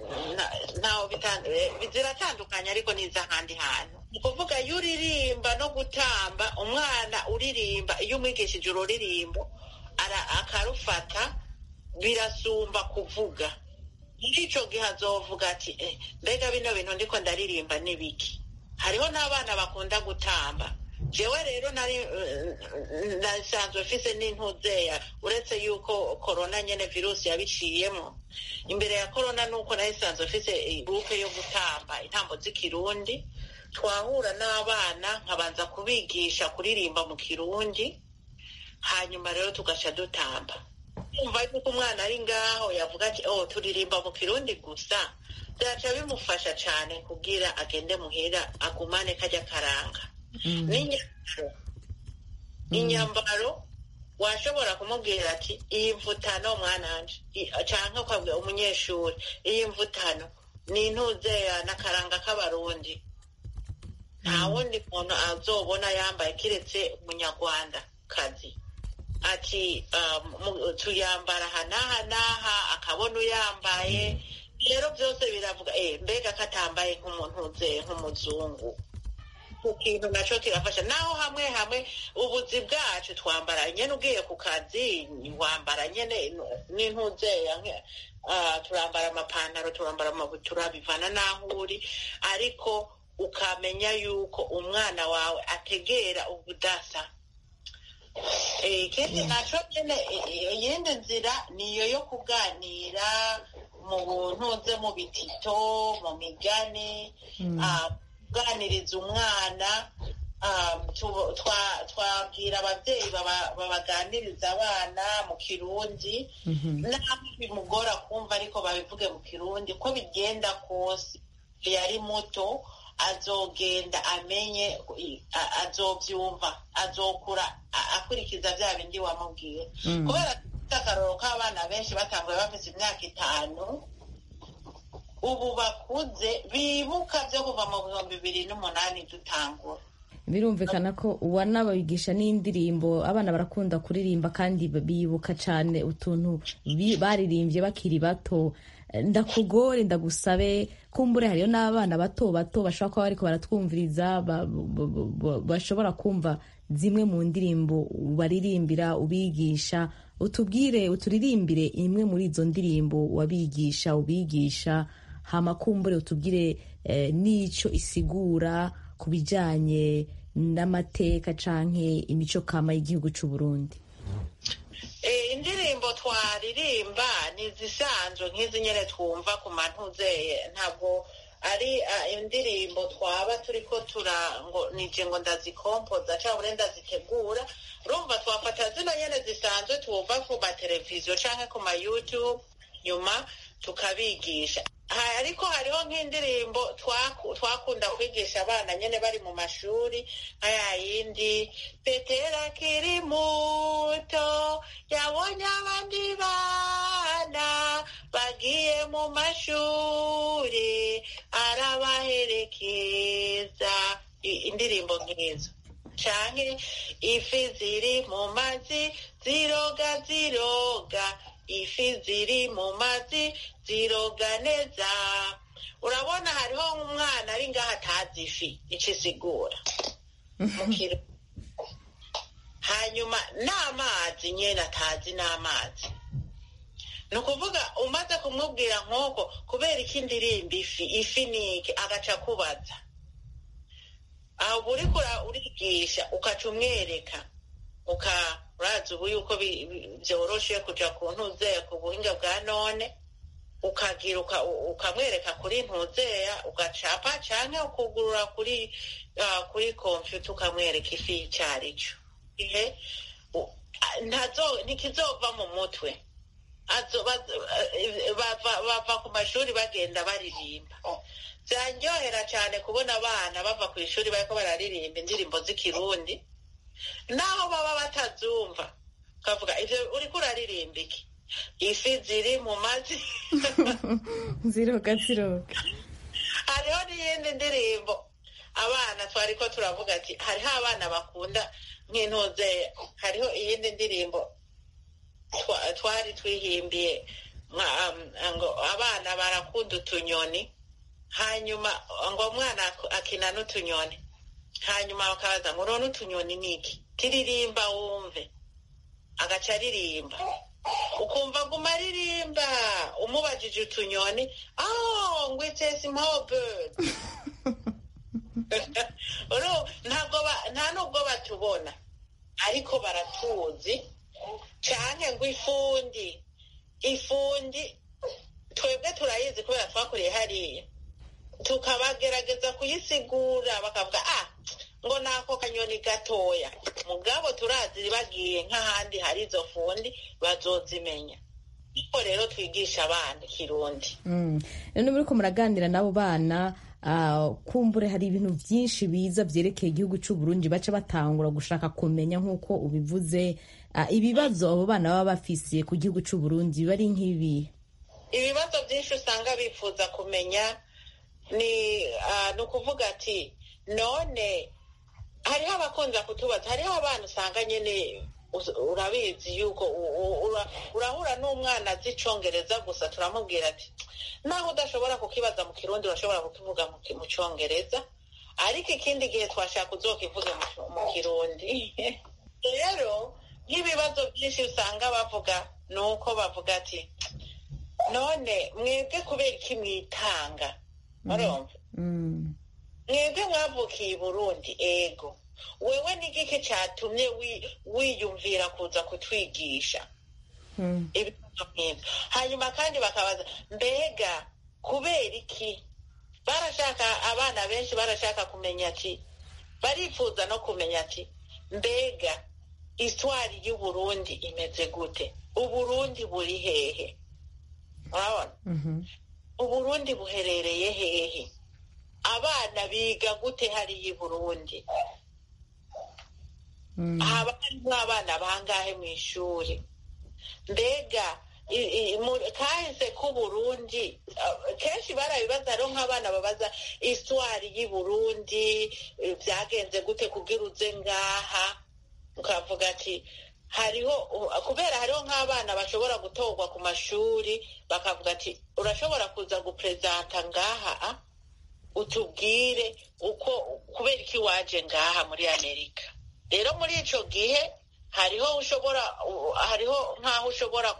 ziratandukanye ariko n'iz'ahandi hantu. Ni kuvuga iyo uririmba no gutamba, umwana uririmba iyo umwigishije ururirimbo akarufata birasumba kuvuga. Muri ico gihe azovuga ati mbega bino bintu ndiko ndaririmba n'ibiki. Hariho n'abana bakunda gutamba. Jewe rero nasanzwe mfise n'intuzeya, uretse yuko korona nyene virusi yabiciyemo. Imbere ya korona nuko nasanzwe mfise groupe yo gutamba intambo z'ikirundi, twahura n'abana nkabanza kubigisha kuririmba mu kirundi, hanyuma rero tugaca dutamba. Umva yuko umwana ari ngaho yavuga ati turirimba mu kirundi gusa, byaca bimufasha cane kugira agende muhira agumane kajya karanga. Inyambaro washobora kumubwira ati iyi mvutano mwananje, canke ukabwira umunyeshuri iyi mvutano ni intuzeya n'akaranga k'abarundi. Nta wundi muntu azobona yambaye kiretse umunyarwanda kazi. Ati tuyambara aha n'aha, akabona uyambaye. Rero byose biravuga mbega katambaye nk'umuzungu. Ku kintu naco kirafasha. Naho hamwe ubuzi bwacu twambara nyene, ugiye ku kazi wambara nyene n'intuzeya, turambara amapantaro, turambara amabutura, bivana naho uri, ariko ukamenya yuko umwana wawe ategera ubudasa. Ikindi naco nyene iyindi nzira niyo yo kuganira mu ntuze, mu bitito, mu migani, kuganiriza umwana twabwira ababyeyi babaganiriza abana mu kirundi naho bimugora kumva ariko babivuge mu kirundi ko bigenda kose yari muto azogenda amenye azobyumva azokura akurikiza bya bindi wamubwiye kubera akaroro k'abana benshi batanguye bafite imyaka 5 ubu bakuze bibuka byo kuva mu 2008 dutangura. Birumvikana ko wanababigisha n'indirimbo abana barakunda kuririmba kandi bibuka cyane utuntu baririmbye bakiri bato. Ndakugore ndagusabe kumbure hariyo n'abana bato bashobora kuba bariko baratwumviriza bashobora kumva zimwe mu ndirimbo baririmbira ubigisha, uturirimbire imwe muri izo ndirimbo wabigisha ubigisha, hama kumbure utubwire n'ico isigura ku bijanye n'amateka canke imico kama y'igihugu c'u Burundi. Indirimbo twaririmba ni zisanzwe nk'izi nyene twumva ku mantuzeye, ntabwo ari indirimbo twaba turiko ngo nije ngo ndazikompoza cyangwa ndazitegura. Urumva twafata zino nyene zisanzwe tuva ku mateleviziyo canke ku ma YouTube nyuma tukabigisha. Ariko hariho nk'indirimbo twakunda kwigisha abana nyene bari mu mashuri aya yindi Petera akiri muto yabonye abandi bana bagiye mu mashuri arabaherekeza, indirimbo nk'izo canke ifi ziri mu mazi ziroga ifi ziri mu mazi ziroga neza. Urabona hariho umwana ari ngaho atazi ifi ikisigura hanyuma n'amazi nyene atazi n'amazi, ni ukuvuga umaze kumubwira nk'uko kubera iki ndirimba ifi niki agaca kubaza aho uriko urigisha ukaca umwereka urazi ubu yuko byoroshe kuja ku ntuzeya ku buhinga bwa none ukagira ukamwereka kuri ntuzeya ugacapa canke ukugurura kuri computer ukamwereka ifi icarico ntikizova mu mutwe. Bava ku mashuri bagenda baririmba. Byanryohera cyane kubona abana bava ku ishuri bariko bararirimba indirimbo z'ikirundi naho baba batazumva, kavuga ivyo uriko uraririmba iki? Ifi ziri mu mazi ziroga. Hariho n'iyindi ndirimbo abana twariko turavuga ati hariho abana bakunda nk'intuze, hariho iyindi ndirimbo twari twihimbiye ngo abana barakunda utunyoni, hanyuma ngo umwana akina n'utunyoni, hanyuma bakabaza ngo none utunyoni niki? Tiririmba wumve. Agaca aririmba ukumva guma aririmba, umubajije utunyoni ngo it's a small bird. Nta nubwo batubona ariko baratuzi. Canke ngo ifundi twebwe turayizi kubera twakuriye hariya, tukabagerageza kuyisigura bakavuga ngo nako kanyoni gatoya, mugabo turazi bagiye nk'ahandi hari izo fundi bazozimenya. Iko rero twigisha abana Kirundi. None muriko muraganira n'abo bana kumbure hari ibintu byinshi biza vyerekeye igihugu c'u Burundi baca batangura gushaka kumenya nk'uko ubivuze. Ibibazo abo bana baba bafise ku gihugu c'u Burundi bari nk'ibi. Ibibazo byinshi usanga bifuza kumenya ni ukuvuga ati none hariho abakunza kutubaza, hariho abana usanga nyene urabizi yuko urahura n'umwana azi icongereza gusa, turamubwira ati naho udashobora kukibaza mu Kirundi urashobora kukivuga mu Congereza, ariko ikindi gihe twashaka uzokivuge mu Kirundi. Rero nk'ibibazo byinshi usanga bavuga nuko bavuga ati none mwebwe kubera iki mwitanga? Urumva? Mwebwe mwavukiye i Burundi, ego wewe n'igiki catumye wiyumvira kuza kutwigisha ibibazo nk'ibyo? Hanyuma kandi bakabaza mbega kubera iki? Abana benshi barashaka kumenya ati barifuza no kumenya ati mbega isitwari y'uburundi imeze gute, uburundi buri hehe, urabona uburundi buherereye hehe, abana biga gute hariya i burundi, haba harimo abana bangahe mu ishuri, mbega kahise k'uburundi kenshi barabibaza rero nk'abana babaza isitwari y'i burundi byagenze gute kugira uze ngaha, ukavuga ati kubera hariho nk'abana bashobora gutorwa ku mashuri bakavuga ati urashobora kuza guperezanta ngaha utubwire uko kubera iki waje ngaha muri amerika. Rero muri ico gihe hariho nk'aho ushobora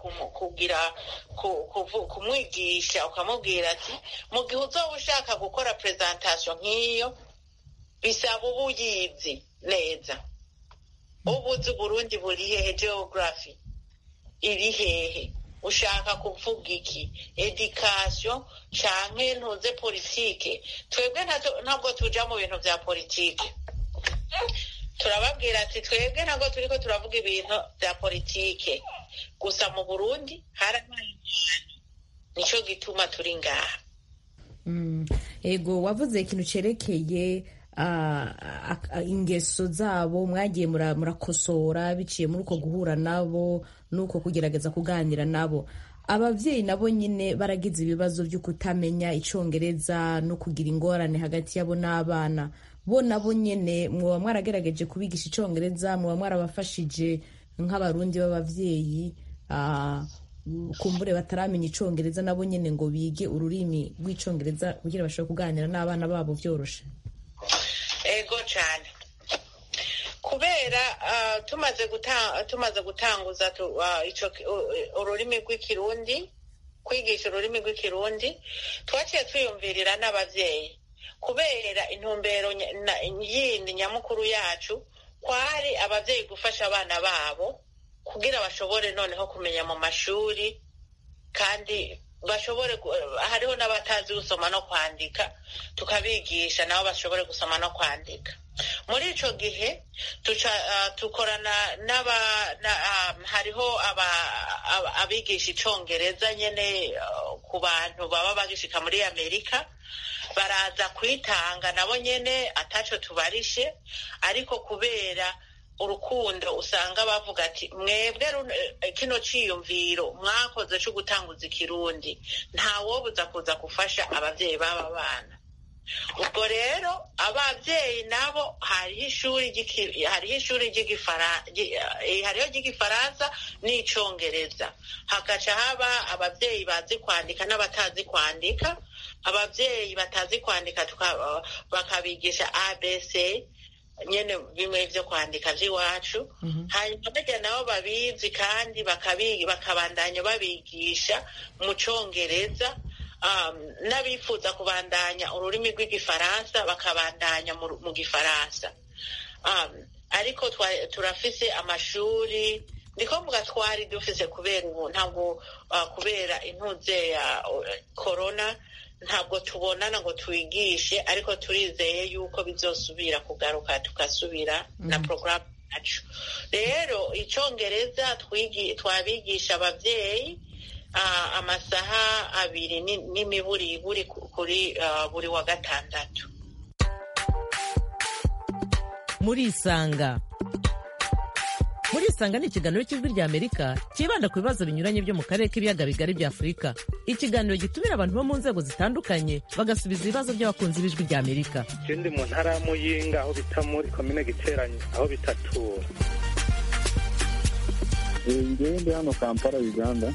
kumwigisha ukamubwira ati mu gihe uzoba ushaka gukora presentation nk'iyo bisaba uba uyizi neza, ubuzi Burundi buri hehe, geography iri hehe, ushaka kuvuga iki, education canke ntuze politike. Twebwe ntabwo tuja mu bintu vya politike, turababwira ati twebwe ntabwo turiko turavuga ibintu vya politike gusa, mu Burundi harabaye cyane, nico gituma turi ngaha. Ego wavuze ikintu cerekeye ingeso zabo mwagiye murakosora biciye muri uko guhura nabo nuko kugerageza kuganira nabo. Abavyeyi nabo nyine baragize ibibazo byo kutamenya icongereza no kugira ingorane hagati yabo n'abana bo nabo nyene mwoba mwaragerageje kubigisha icongereza, mwoba mwarabafashije nk'abarundi b'abavyeyi kumbure bataramenya icongereza nabo nyene ngo bige ururimi rw'icongereza kugira bashobore kuganira n'abana babo vyoroshe? Ego cyane, kubera tumaze gutanguza ururimi rw'ikirundi, kwigisha ururimi rw'ikirundi, twaciye twiyumvirira n'abavyeyi kubera intumbero yindi nyamukuru yacu kwari abavyeyi gufasha abana babo kugira bashobore noneho kumenya mu mashuri, kandi bashobore hariho n'abatazi gusoma no kwandika tukabigisha nabo bashobore gusoma no kwandika. Muri ico gihe tukorana hariho abigisha icongereza nyene ku bantu baba bagishika muri Amerika, baraza kwitanga nabo nyene ataco tubarishe, ariko kubera urukundo usanga bavuga ati mwebwe kino ciyumviro mwakoze cyo gutanguza ikirundi ntawobuza kuza gufasha abavyeyi b'aba bana. Ubwo rero abavyeyi nabo hariho ishuri ry'igifaransa n'icongereza, hagaca haba abavyeyi bazi kwandika n'abatazi kwandika. Abavyeyi batazi kwandika bakabigisha ABC nyene bimwe vyo kwandika vy'iwacu, hanyuma bajya nabo babizi kandi bakabandanya babigisha mu congereza, n'abifuza kubandanya ururimi rw'igifaransa bakabandanya mu gifaransa. Ariko turafise amashuri, ndiko mvuga twari dufise kubera ubu ntabwo kubera intuze ya corona ntabwo tubonana ngo twigishe, ariko turizeye yuko bizosubira kugaruka tugasubira na programme yacu. Rero icongereza twabigisha abavyeyi amasaha 2 n'imiburiburi kuri buri wa gatandatu. Murisanga ni ikiganiro cy'ijwi rya Amerika kibanda ku bibazo binyuranye byo mu karere k'ibiyaga bigari bya Afurika. Ikiganiro gitumira abantu bo mu nzego zitandukanye bagasubiza ibibazo by'abakunzi b'ijwi rya Amerika. Ikindi mu ntara ya Muyinga aho bita muri komine Giteranyi aho bitatura. Ngende hano Kampala Uganda.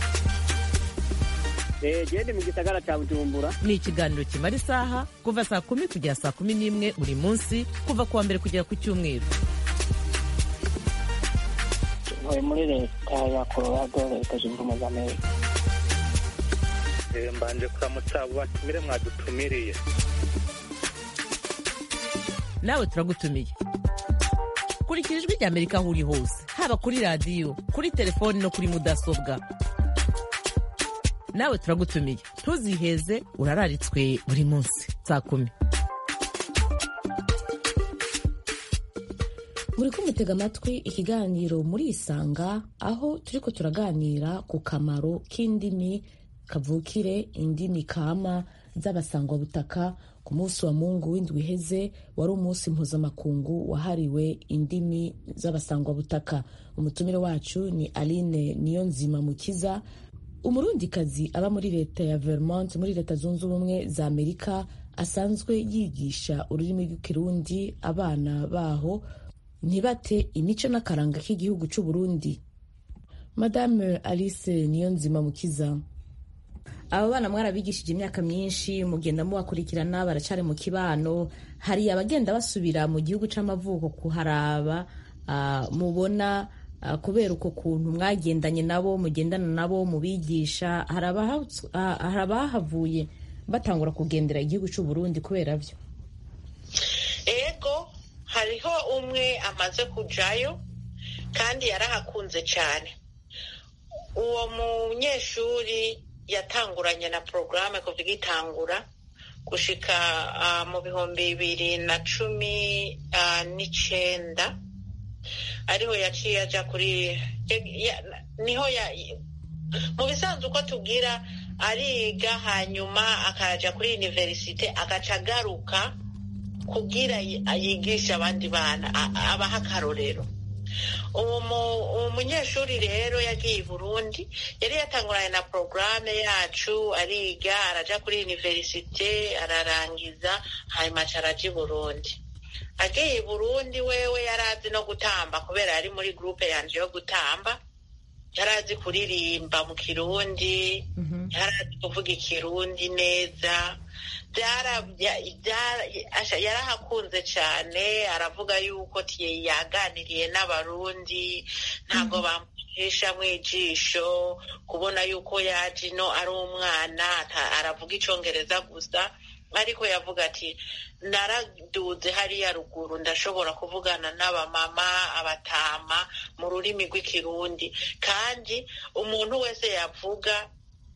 Gende mu gisagara cya Bujumbura. Ni ikiganiro kimara isaha kuva saa 10 kugera saa 11 buri munsi kuva kuwa mbere kugera ku cyumweru. Muri leta ya Colorado leta zunze ubumwe za Amerika. Mbanje kuramutsa abo batumire mwadutumiriye. Nawe turagutumiye. Kurikira ijwi rya Amerika aho uri hose, haba kuri radio, kuri telefoni no kuri mudasobwa. Nawe turagutumiye, ntuziheze, urararitswe buri munsi saa 10. muri ko mutega amatwi ikiganiro muri Isanga, aho turiko turaganira ku kamaro k'indimi kavukire, indimi kama z'abasangwabutaka. Ku munsi wa Mungu w'indwi iheze wari umunsi mpuzamakungu wahariwe indimi z'abasangwabutaka. Umutumire wacu ni Aline Niyonzima Mukiza, umurundikazi aba muri leta ya Vermont muri leta zunze ubumwe za Amerika, asanzwe yigisha ururimi rw'ikirundi abana baho ntibate imico n'akaranga k'igihugu cy'u Burundi. Madame Alice Niyonzima Mukiza, aba bana mwarabigishije imyaka myinshi, mugenda mubakurikirana, baracari mu kibano. Hari abagenda basubira mu gihugu c'amavuko kuharaba, mubona kubera uko kuntu mwagendanye nabo, mugendana nabo, mubigisha, hari abahavuye batangura kugendera igihugu cy'u Burundi kubera vyo? Ego, hariho umwe amaze kujayo kandi yarahakunze cyane. Uwo munyeshuri yatanguranye na porogaramu kuva igitangura gushika mu 2019 ariho yaciye aja kuri niho mu bisanzwe uko tugira ariga hanyuma akaja kuri universite agaca agaruka kugira yigisha abandi bana abaha akarorero. Uwo munyeshuri rero yagiye i Burundi, yari yatanguranye na porogaramu yacu, ariga araja kuri universite ararangiza, hanyuma aca araja i Burundi. Agiye i Burundi wewe yarazi no gutamba kubera yari muri groupe yanje yo gutamba, yarazi kuririmba mu Kirundi, yarazi kuvuga Ikirundi neza, yarahakunze cyane. Aravuga yuko yaganiriye n'Abarundi, ntabwo bamuhisha mu ijisho, kubona yuko yaje ino ari umwana, aravuga Icongereza gusa, ariko yavuga ati naraduze hariya ruguru, ndashobora kuvugana n'abamama, abatama mu rurimi rw'Ikirundi, kandi umuntu wese yavuga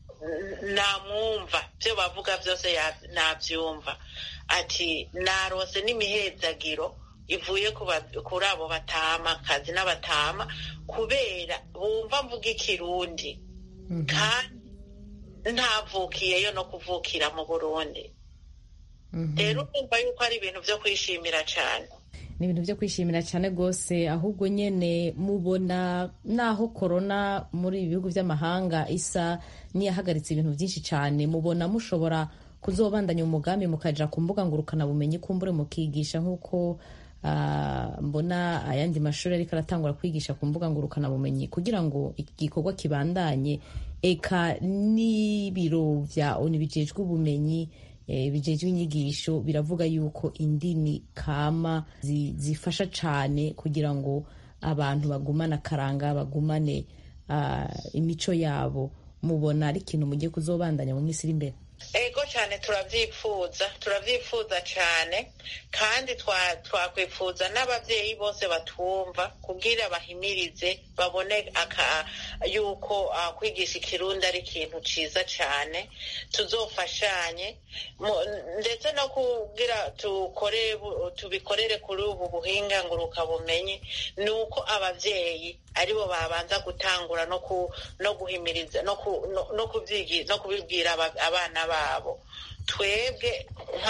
namwumva, byo bavuga byose nabyumva. Ati narose n'imihezagiro ivuye kuri abo batamakazi n'abatama kubera bumva mvuga Ikirundi, kandi ntavukiyeyo no kuvukira mu Burundi. Rero umva yuko ari ibintu byo kwishimira cyane. Ni ibintu byo kwishimira cyane rwose. Ahubwo nyene mubona naho corona muri ibihugu by'amahanga isa niyahagaritse ibintu byinshi cyane, mubona mushobora kuzobandanya umugambi mukaja ku mbuga ngurukana bumenyi, kumbure mukigisha nk'uko mbona ayandi mashuri ariko aratangura kwigisha ku mbuga ngurukana bumenyi kugira ngo igikorwa kibandanye, eka n'ibiro vya ONU bijejwe ubumenyi bijejwe inyigisho biravuga yuko indimi kama zifasha cyane kugira ngo abantu bagumane akaranga, bagumane imico yabo. Mubona ari ikintu mugiye kuzobandanya mu minsi iri imbere? Ego cyane, turavyifuza cyane, kandi twakwifuza n'abavyeyi bose batumva kugira bahimirize, babone yuko kwigisha Ikirundi ari ikintu ciza cyane. Tuzofashanye ndetse no kugira tubikorere kuri ubu buhinga nguruka bumenyi, nuko abavyeyi aribo babanza gutangura no guhimiriza no kubibwira abana babo. Twebwe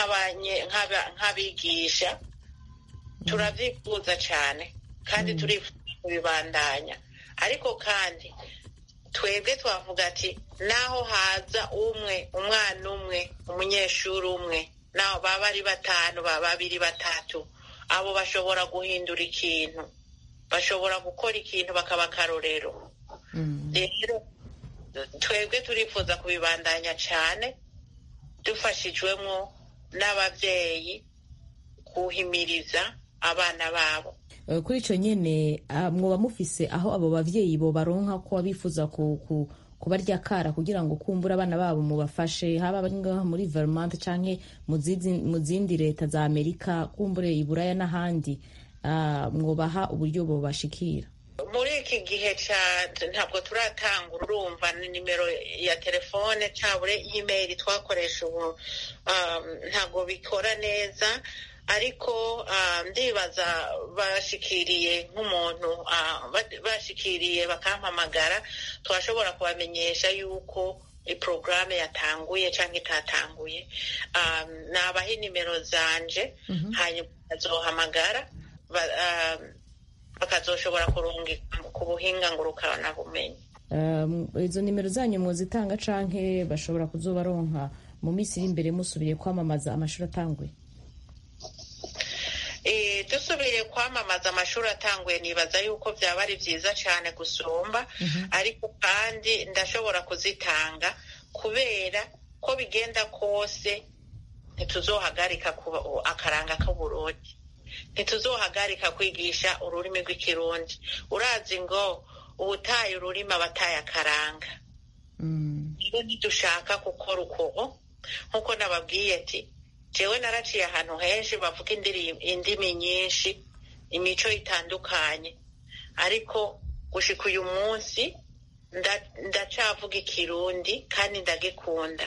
nk'abigisha turavyifuza cyane kandi turifuza kubibandanya, ariko kandi twebwe twavuga ati naho haza umwana umwe, umunyeshuri umwe, naho baba ari batanu, baba babiri, batatu, abo bashobora guhindura ikintu, bashobora gukora ikintu bakaba akarorero. Rero twebwe turifuza kubibandanya cyane, dufashijwemo n'abavyeyi kuhimiriza abana babo. Kuri ico nyene mwoba mufise aho abo bavyeyi bo baronka ko abifuza kubarya kara kugira ngo kumbura abana babo mubafashe, haba ngaho muri Vermont canke mu zindi leta za Amerika, kumbure Iburaya n'ahandi, mwobaha uburyo bo bashikira? Muri iki gihe ntabwo turatangura, urumva nimero ya telefone cyabure email twakoresha ubu ntabwo bikora neza, ariko ndibaza bashikiriye nk'umuntu bashikiriye bakampamagara twashobora kubamenyesha yuko iporogaramu yatanguye cyangwa itatanguye. nabaha inimero zanje hanyuma bazohamagara bakazoshobora kurungika ku buhinga ngurukana bumenyi. izo nimero zanyu muzitanga canke bashobora kuzobaronka mu minsi iri imbere musubiye kwamamaza amashuri atanguye? dusubiye kwamamaza amashuri atanguye nibaza yuko byaba ari byiza cyane gusumba, ariko kandi ndashobora kuzitanga kubera ko bigenda kose ntituzohagarika akaranga k'Uburundi, ntituzohagarika kwigisha ururimi rw'ikirundi. urazi ngo ubutaye ururimi abataye akaranga. rero ntidushaka gukora uko nk'uko nababwiye ati jewe naraciye ahantu henshi bavuga indimi nyinshi, imico itandukanye, ariko gushika uyu munsi ndacavuga ikirundi kandi ndagikunda.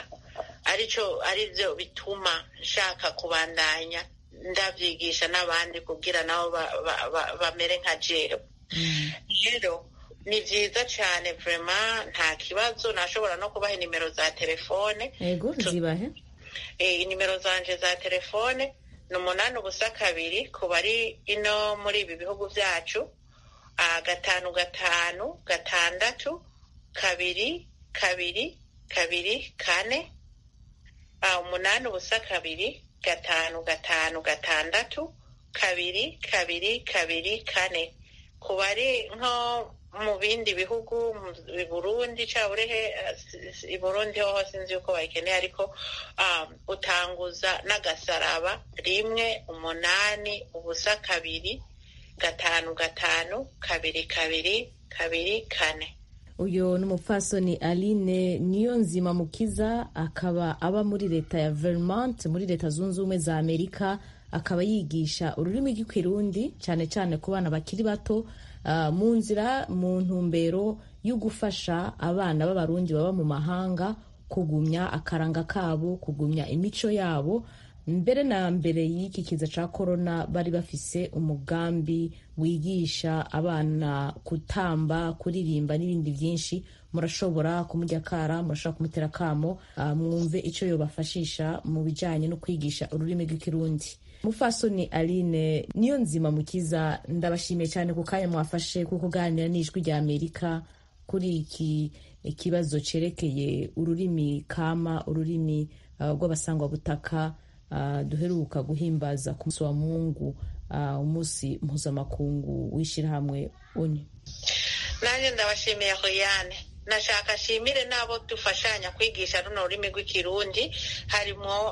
arivyo bituma nshaka kubandanya ndavyigisha n'abandi kugira nabo bamere nka jewe. rero ni vyiza cane vraiment, nta kibazo. nashobora no kubaha nimero za telefone. Ego, zibahe. Inimero zanje za telefone ni 8 ku bari ino muri ibi bihugu vyacu, 5 5 6 2 2 2 4 8 2 5 5 6 2 2 2 4. ku bari nko mu bindi bihugu, mu Burundi i Burundi hoho sinzi yuko bayikeneye, ariko utanguza n'agasaraba 1 8 2 5 5 2 2 2 4. uyo ni umupfasoni Aline Niyonzima Mukiza, akaba aba muri leta ya Vermont muri leta zunze ubumwe za Amerika, akaba yigisha ururimi rw'ikirundi cyane cyane ku bana bakiri bato, mu nzira mu ntumbero yo gufasha abana b'abarundi baba mu mahanga kugumya akaranga kabo, kugumya imico yabo. Mbere na mbere y'iki kiza ca corona bari bafise umugambi wigisha abana kutamba, kuririmba n'ibindi byinshi. murashobora kumurya kara, murashobora kumutera kamo, mwumve ico yobafashisha mu bijanye no kwigisha ururimi rw'ikirundi. Mufasoni Aline Niyonzima Mukiza, ndabashimiye cyane ku kanya mwafashe ku kuganira n'ijwi rya Amerika kuri iki ikibazo cerekeye ururimi kama, ururimi rw'abasangwa butaka duheruka guhimbaza ku munsi wa Mungu, umunsi mpuzamakungu w'ishirahamwe ONU. Nanjye ndabashimiye Royane. nashaka shimire nabo dufashanya kwigisha runo rurimi rw'ikirundi, harimo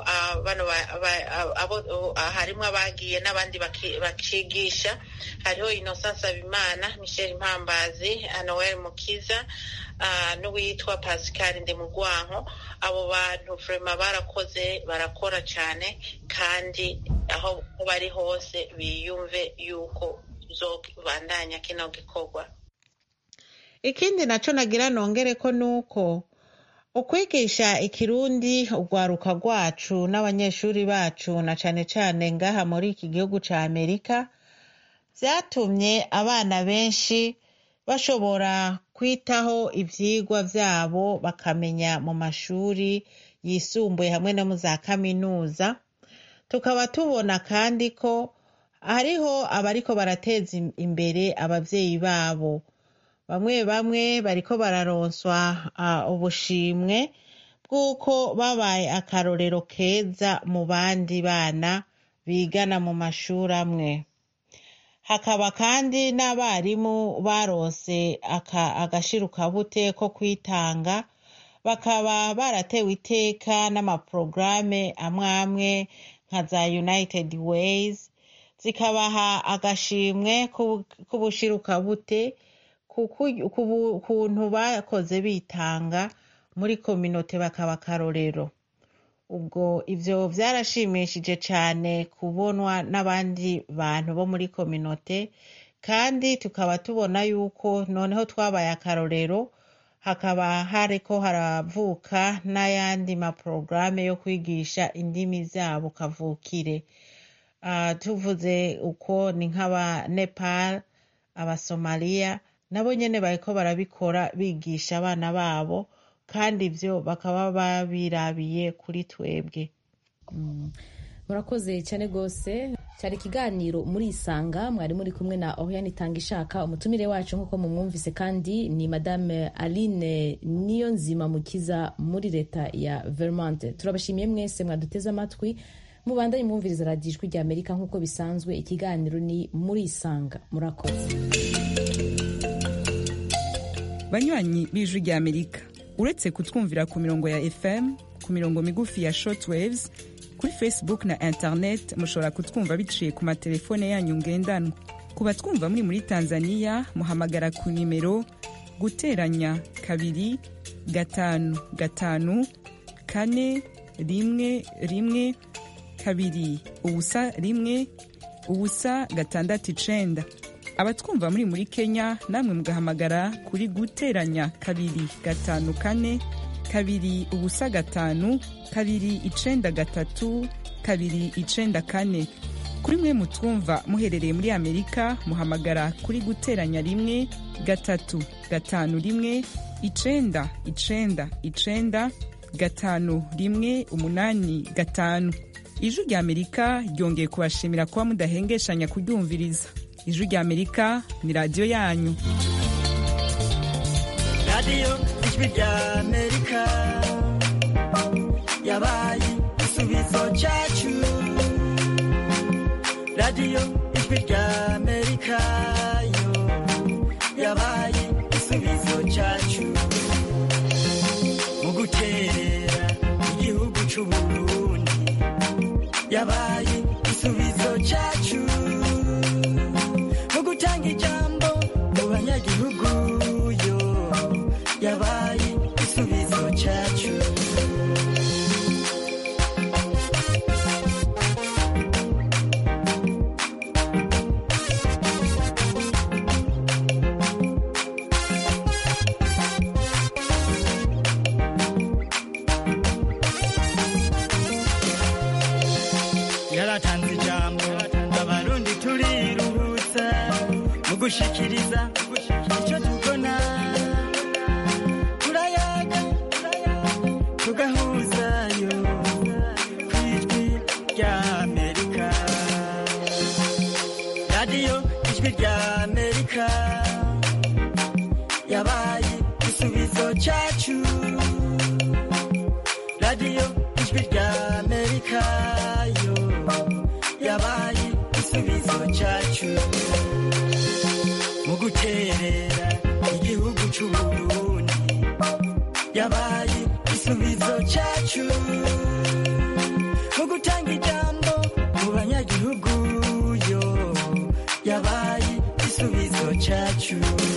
harimo abagiye n'abandi bakigisha. hariho Innocent Nsabimana, Michel Mpambazi, Noel Mukiza, n'uwitwa Pascal Ndemugwanko. abo bantu vraiment barakoze, barakora cyane, kandi aho bari hose biyumve yuko uzobandanya kino gikorwa. Ikindi naco nagira nongere ko nuko ukwigisha ikirundi urwaruka rwacu n'abanyeshuri bacu na cane cane ngaha muri iki gihugu ca Amerika vyatumye abana benshi bashobora kwitaho ivyigwa vyabo, bakamenya mu mashuri yisumbuye hamwe no mu za kaminuza. Tukaba tubona kandi ko hariho abariko barateza imbere abavyeyi babo. Bamwe bariko bararonswa ubushimwe bw'uko babaye akarorero keza mu bandi bana bigana mu mashuri amwe. Hakaba kandi n'abarimu baronse agashirukabute ko kwitanga, bakaba baratewe iteka n'amaprograme amwe nka za United Ways, zikabaha agashimwe k'ubushirukabute kuntu bakoze bitanga muri kominote, bakaba akarorero. Ubwo ivyo vyarashimishije cane kubonwa n'abandi bantu bo muri kominote, kandi tukaba tubona yuko noneho twabaye akarorero, hakaba hariko haravuka n'ayandi maprograme yo kwigisha indimi zabo kavukire. tuvuze uko ni nk'aba Nepal, abasomaliya nabo nyene bariko barabikora bigisha abana babo, kandi ivyo bakaba babirabiye kuri twebwe. murakoze cyane rwose. cyari ikiganiro muri Isanga, mwari muri kumwe na Oriane Itangishaka. Umutumire wacu nk'uko mumwumvise kandi ni Madame Aline Niyonzima Mukiza muri leta ya Vermont. Turabashimiye mwese mwaduteze amatwi, mubandanye mwumviriza radiyo Ijwi rya Amerika nk'uko bisanzwe. Ikiganiro ni muri Isanga. Murakoze banywanyi b'Ijwi rya Amerika. Uretse kutwumvira ku mirongo ya FM, ku mirongo migufi ya shortwaves, kuri Facebook na internet mushobora kutwumva biciye ku matelefone yanyu ngendanwa. Ku batwumva muri Tanzania muhamagara ku nimero guteranya 255 4 1 2 ubusa 1 ubusa 6. Abatwumva muri Kenya namwe mugahamagara kuri guteranya 254 2 ubusa 5 2 93 2 94. Kuri mwe mutwumva muherereye muri Amerika muhamagara kuri guteranya 1 3 5 1 9 9 9 5 1 8 5. Ijwi rya Amerika ryongeye kubashimira kuba mudahengeshanya kuryumviriza. Ijwi rya Amerika ni radio yanyu. Radio Ijwi rya Amerika yabaye igisubizo cyacu. Radio Ijwi rya Amerika yo yabaye igisubizo cyacu. Mu guterera igihugu cy'u Burundi yabaye igisubizo cyacu. Mu gutanga ijambo mu banyagihugu yo yabaye igisubizo cyacu. Yaratanze ijambo abarundi turiruhutsa mu gushikiriza icyo tubona. Turayaga tugahuzayo ku Ijwi rya Amerika. Radio Ijwi rya Amerika yabaye igisubizo cyacu. Radio Ijwi rya Amerika yo yabaye igisubizo cyacu. Mu guterera igihugu cy'u Burundi yabaye igisubizo cyacu. Mu gutanga ijambo mu banyagihugu yo yabaye igisubizo cyacu.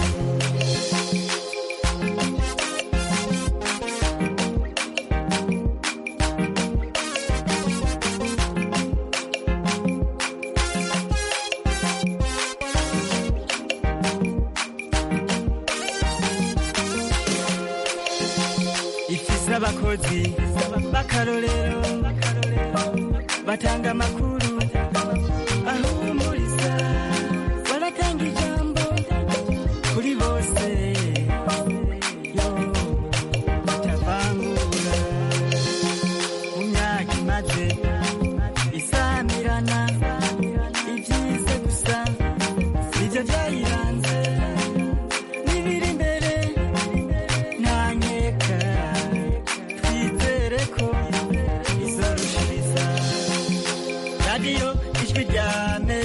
Abakozi b'akarorero batanga amakuru ahumuriza, baratanga ijambo kuri bose yo batavangura. Mu myaka imaze isamirana ibyize gusa nibyo byayiranze. N'ibiri imbere nta nkeka Radio Ijwi rya Amerika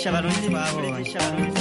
abarundi babonye